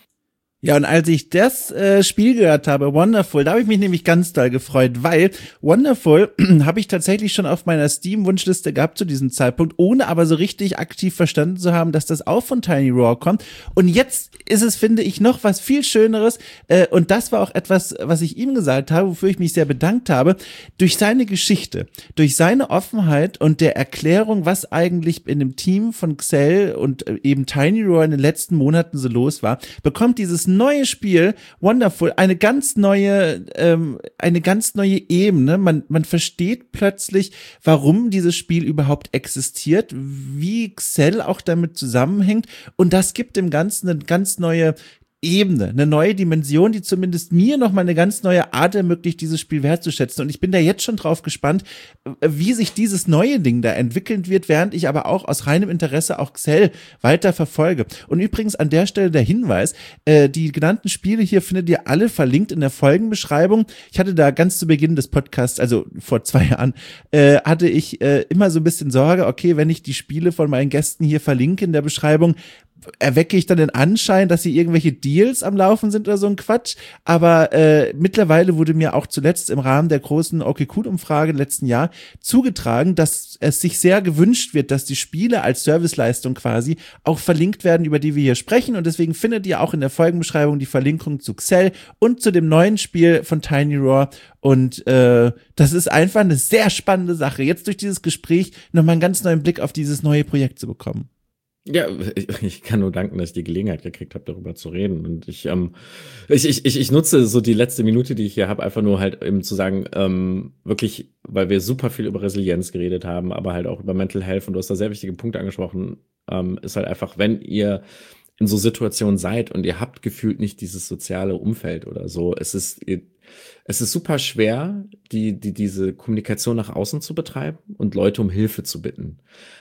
Ja, und als ich das äh, Spiel gehört habe, Wonderful, da habe ich mich nämlich ganz doll gefreut, weil Wonderful habe ich tatsächlich schon auf meiner Steam-Wunschliste gehabt zu diesem Zeitpunkt, ohne aber so richtig aktiv verstanden zu haben, dass das auch von Tiny Roar kommt. Und jetzt ist es, finde ich, noch was viel Schöneres. Äh, und das war auch etwas, was ich ihm gesagt habe, wofür ich mich sehr bedankt habe. Durch seine Geschichte, durch seine Offenheit und der Erklärung, was eigentlich in dem Team von Xel und äh, eben Tiny Roar in den letzten Monaten so los war, bekommt dieses neue Spiel Wonderful eine ganz neue ähm, eine ganz neue Ebene. Man man versteht plötzlich, warum dieses Spiel überhaupt existiert, wie Xel auch damit zusammenhängt, und das gibt dem Ganzen eine ganz neue Ebene, eine neue Dimension, die zumindest mir noch mal eine ganz neue Art ermöglicht, dieses Spiel wertzuschätzen. Und ich bin da jetzt schon drauf gespannt, wie sich dieses neue Ding da entwickeln wird, während ich aber auch aus reinem Interesse auch Xel weiter verfolge. Und übrigens an der Stelle der Hinweis, äh, die genannten Spiele hier findet ihr alle verlinkt in der Folgenbeschreibung. Ich hatte da ganz zu Beginn des Podcasts, also vor zwei Jahren, äh, hatte ich äh, immer so ein bisschen Sorge, okay, wenn ich die Spiele von meinen Gästen hier verlinke in der Beschreibung, erwecke ich dann den Anschein, dass sie irgendwelche Deals am Laufen sind oder so ein Quatsch. Aber äh, mittlerweile wurde mir auch zuletzt im Rahmen der großen Okay-Cool-Umfrage im letzten Jahr zugetragen, dass es sich sehr gewünscht wird, dass die Spiele als Serviceleistung quasi auch verlinkt werden, über die wir hier sprechen. Und deswegen findet ihr auch in der Folgenbeschreibung die Verlinkung zu Xel und zu dem neuen Spiel von Tiny Roar. Und äh, das ist einfach eine sehr spannende Sache, jetzt durch dieses Gespräch nochmal einen ganz neuen Blick auf dieses neue Projekt zu bekommen. Ja, ich, ich kann nur danken, dass ich die Gelegenheit gekriegt habe, darüber zu reden. Und ich, ähm, ich, ich, ich, ich nutze so die letzte Minute, die ich hier habe, einfach nur halt eben zu sagen, ähm, wirklich, weil wir super viel über Resilienz geredet haben, aber halt auch über Mental Health, und du hast da sehr wichtige Punkte angesprochen, ähm, ist halt einfach, wenn ihr in so Situationen seid und ihr habt gefühlt nicht dieses soziale Umfeld oder so, es ist, ihr, es ist super schwer, die, die, diese Kommunikation nach außen zu betreiben und Leute um Hilfe zu bitten.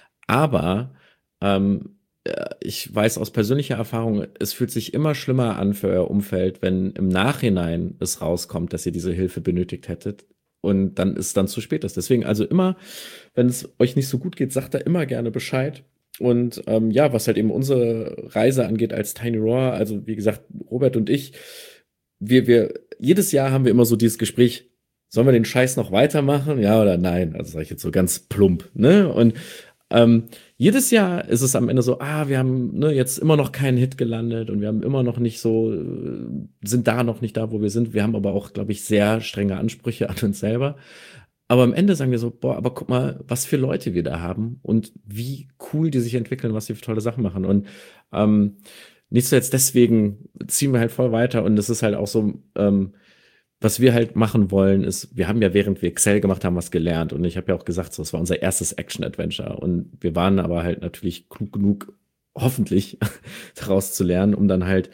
Aber Ähm, ich weiß aus persönlicher Erfahrung, es fühlt sich immer schlimmer an für euer Umfeld, wenn im Nachhinein es rauskommt, dass ihr diese Hilfe benötigt hättet und dann ist dann zu spät ist. Deswegen also immer, wenn es euch nicht so gut geht, sagt da immer gerne Bescheid. Und ähm, ja, was halt eben unsere Reise angeht als Tiny Roar, also wie gesagt, Robert und ich, wir, wir, jedes Jahr haben wir immer so dieses Gespräch, sollen wir den Scheiß noch weitermachen? Ja oder nein? Also sage ich jetzt so ganz plump, ne? Und Ähm, jedes Jahr ist es am Ende so, ah, wir haben ne, jetzt immer noch keinen Hit gelandet und wir haben immer noch nicht so, äh, sind da noch nicht da, wo wir sind. Wir haben aber auch, glaube ich, sehr strenge Ansprüche an uns selber. Aber am Ende sagen wir so, boah, aber guck mal, was für Leute wir da haben und wie cool die sich entwickeln, was die für tolle Sachen machen. Und ähm, nicht so jetzt deswegen ziehen wir halt voll weiter und es ist halt auch so, ähm, was wir halt machen wollen, ist, wir haben ja, während wir Xel gemacht haben, was gelernt. Und ich habe ja auch gesagt, so, es war unser erstes Action-Adventure. Und wir waren aber halt natürlich klug genug, hoffentlich, daraus zu lernen, um dann halt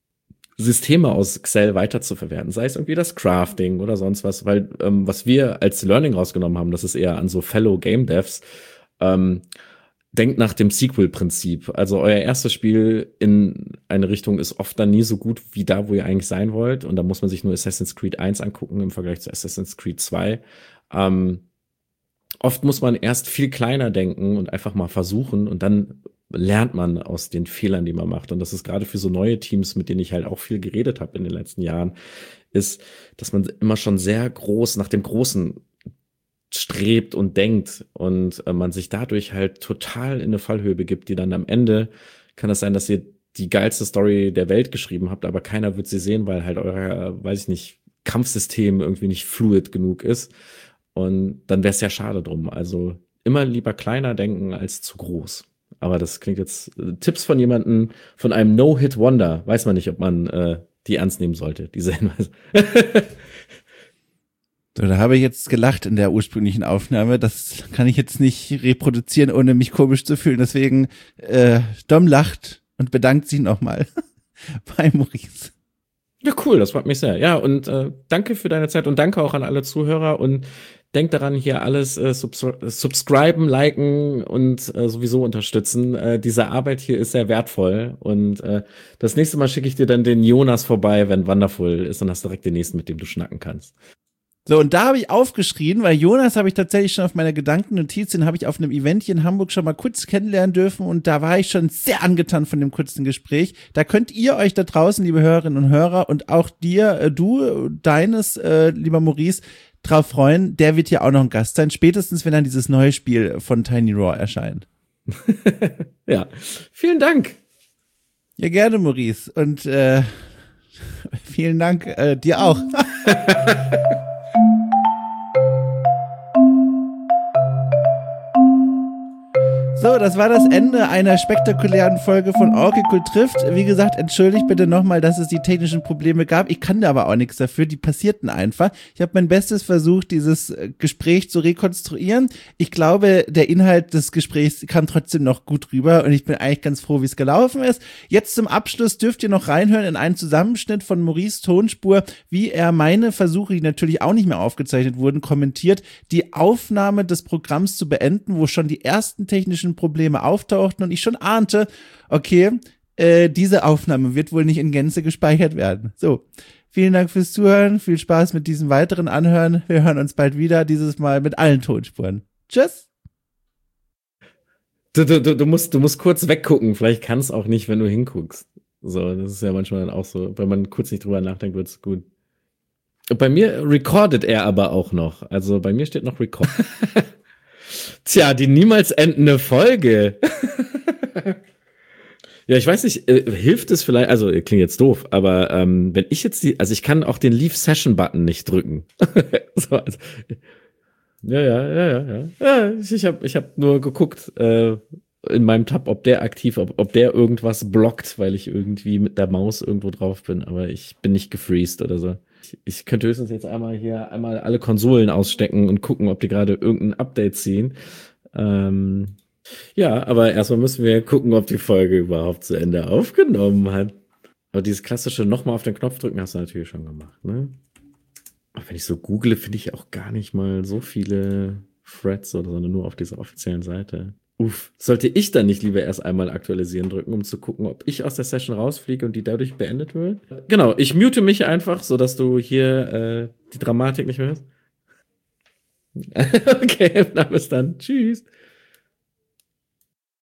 Systeme aus Xel weiterzuverwerten. Sei es irgendwie das Crafting oder sonst was. Weil ähm, was wir als Learning rausgenommen haben, das ist eher an so Fellow Game Devs, ähm, denkt nach dem Sequel-Prinzip. Also euer erstes Spiel in eine Richtung ist oft dann nie so gut wie da, wo ihr eigentlich sein wollt. Und da muss man sich nur Assassin's Creed eins angucken im Vergleich zu Assassin's Creed zwei. Ähm, oft muss man erst viel kleiner denken und einfach mal versuchen und dann lernt man aus den Fehlern, die man macht. Und das ist gerade für so neue Teams, mit denen ich halt auch viel geredet habe in den letzten Jahren, ist, dass man immer schon sehr groß nach dem Großen strebt und denkt und äh, man sich dadurch halt total in eine Fallhöhe begibt, die dann am Ende kann es sein, dass ihr die geilste Story der Welt geschrieben habt, aber keiner wird sie sehen, weil halt euer, äh, weiß ich nicht, Kampfsystem irgendwie nicht fluid genug ist. Und dann wäre es ja schade drum. Also immer lieber kleiner denken als zu groß. Aber das klingt jetzt äh, Tipps von jemandem, von einem No-Hit-Wonder. Weiß man nicht, ob man äh, die ernst nehmen sollte, diese Hinweise. So, da habe ich jetzt gelacht in der ursprünglichen Aufnahme. Das kann ich jetzt nicht reproduzieren, ohne mich komisch zu fühlen. Deswegen, äh, Dom lacht und bedankt sich nochmal bei Maurice. Ja, cool, das freut mich sehr. Ja, und äh, danke für deine Zeit und danke auch an alle Zuhörer und denkt daran, hier alles äh, subs subscriben, liken und äh, sowieso unterstützen. Äh, diese Arbeit hier ist sehr wertvoll und äh, das nächste Mal schicke ich dir dann den Jonas vorbei, wenn Wonderful ist, und hast direkt den nächsten, mit dem du schnacken kannst. So, und da habe ich aufgeschrien, weil Jonas habe ich tatsächlich schon auf meiner Gedankennotiz, den habe ich auf einem Event hier in Hamburg schon mal kurz kennenlernen dürfen und da war ich schon sehr angetan von dem kurzen Gespräch. Da könnt ihr euch da draußen, liebe Hörerinnen und Hörer, und auch dir, äh, du, deines, äh, lieber Maurice, drauf freuen. Der wird hier auch noch ein Gast sein, spätestens wenn dann dieses neue Spiel von Tiny Raw erscheint. Ja, vielen Dank. Ja, gerne, Maurice. Und äh, vielen Dank äh, dir auch. So, das war das Ende einer spektakulären Folge von Okay Cool trifft. Wie gesagt, entschuldigt bitte nochmal, dass es die technischen Probleme gab. Ich kann da aber auch nichts dafür, die passierten einfach. Ich habe mein Bestes versucht, dieses Gespräch zu rekonstruieren. Ich glaube, der Inhalt des Gesprächs kam trotzdem noch gut rüber und ich bin eigentlich ganz froh, wie es gelaufen ist. Jetzt zum Abschluss dürft ihr noch reinhören in einen Zusammenschnitt von Maurice Tonspur, wie er meine Versuche, die natürlich auch nicht mehr aufgezeichnet wurden, kommentiert, die Aufnahme des Programms zu beenden, wo schon die ersten technischen Probleme auftauchten und ich schon ahnte, okay, äh, diese Aufnahme wird wohl nicht in Gänze gespeichert werden. So, vielen Dank fürs Zuhören, viel Spaß mit diesem weiteren Anhören. Wir hören uns bald wieder, dieses Mal mit allen Tonspuren. Tschüss! Du, du, du, musst, du musst kurz weggucken, vielleicht kann es auch nicht, wenn du hinguckst. So, das ist ja manchmal dann auch so, wenn man kurz nicht drüber nachdenkt, wird es gut. Bei mir recordet er aber auch noch, also bei mir steht noch Record. Tja, die niemals endende Folge. Ja, ich weiß nicht, äh, hilft es vielleicht, also klingt jetzt doof, aber ähm, wenn ich jetzt die, also ich kann auch den Leave-Session-Button nicht drücken. So, also, ja, ja, ja, ja, ja. ja ich ich habe ich hab nur geguckt äh, in meinem Tab, ob der aktiv, ob, ob der irgendwas blockt, weil ich irgendwie mit der Maus irgendwo drauf bin, aber ich bin nicht gefreezed oder so. Ich, ich könnte höchstens jetzt einmal hier einmal alle Konsolen ausstecken und gucken, ob die gerade irgendein Update ziehen. Ähm, ja, aber erstmal müssen wir gucken, ob die Folge überhaupt zu Ende aufgenommen hat. Aber dieses klassische nochmal auf den Knopf drücken hast du natürlich schon gemacht, ne? Aber wenn ich so google, finde ich auch gar nicht mal so viele Threads oder sondern nur auf dieser offiziellen Seite. Uff, sollte ich dann nicht lieber erst einmal aktualisieren drücken, um zu gucken, ob ich aus der Session rausfliege und die dadurch beendet wird? Genau, ich mute mich einfach, sodass du hier äh, die Dramatik nicht mehr hörst. Okay, na bis dann. Tschüss.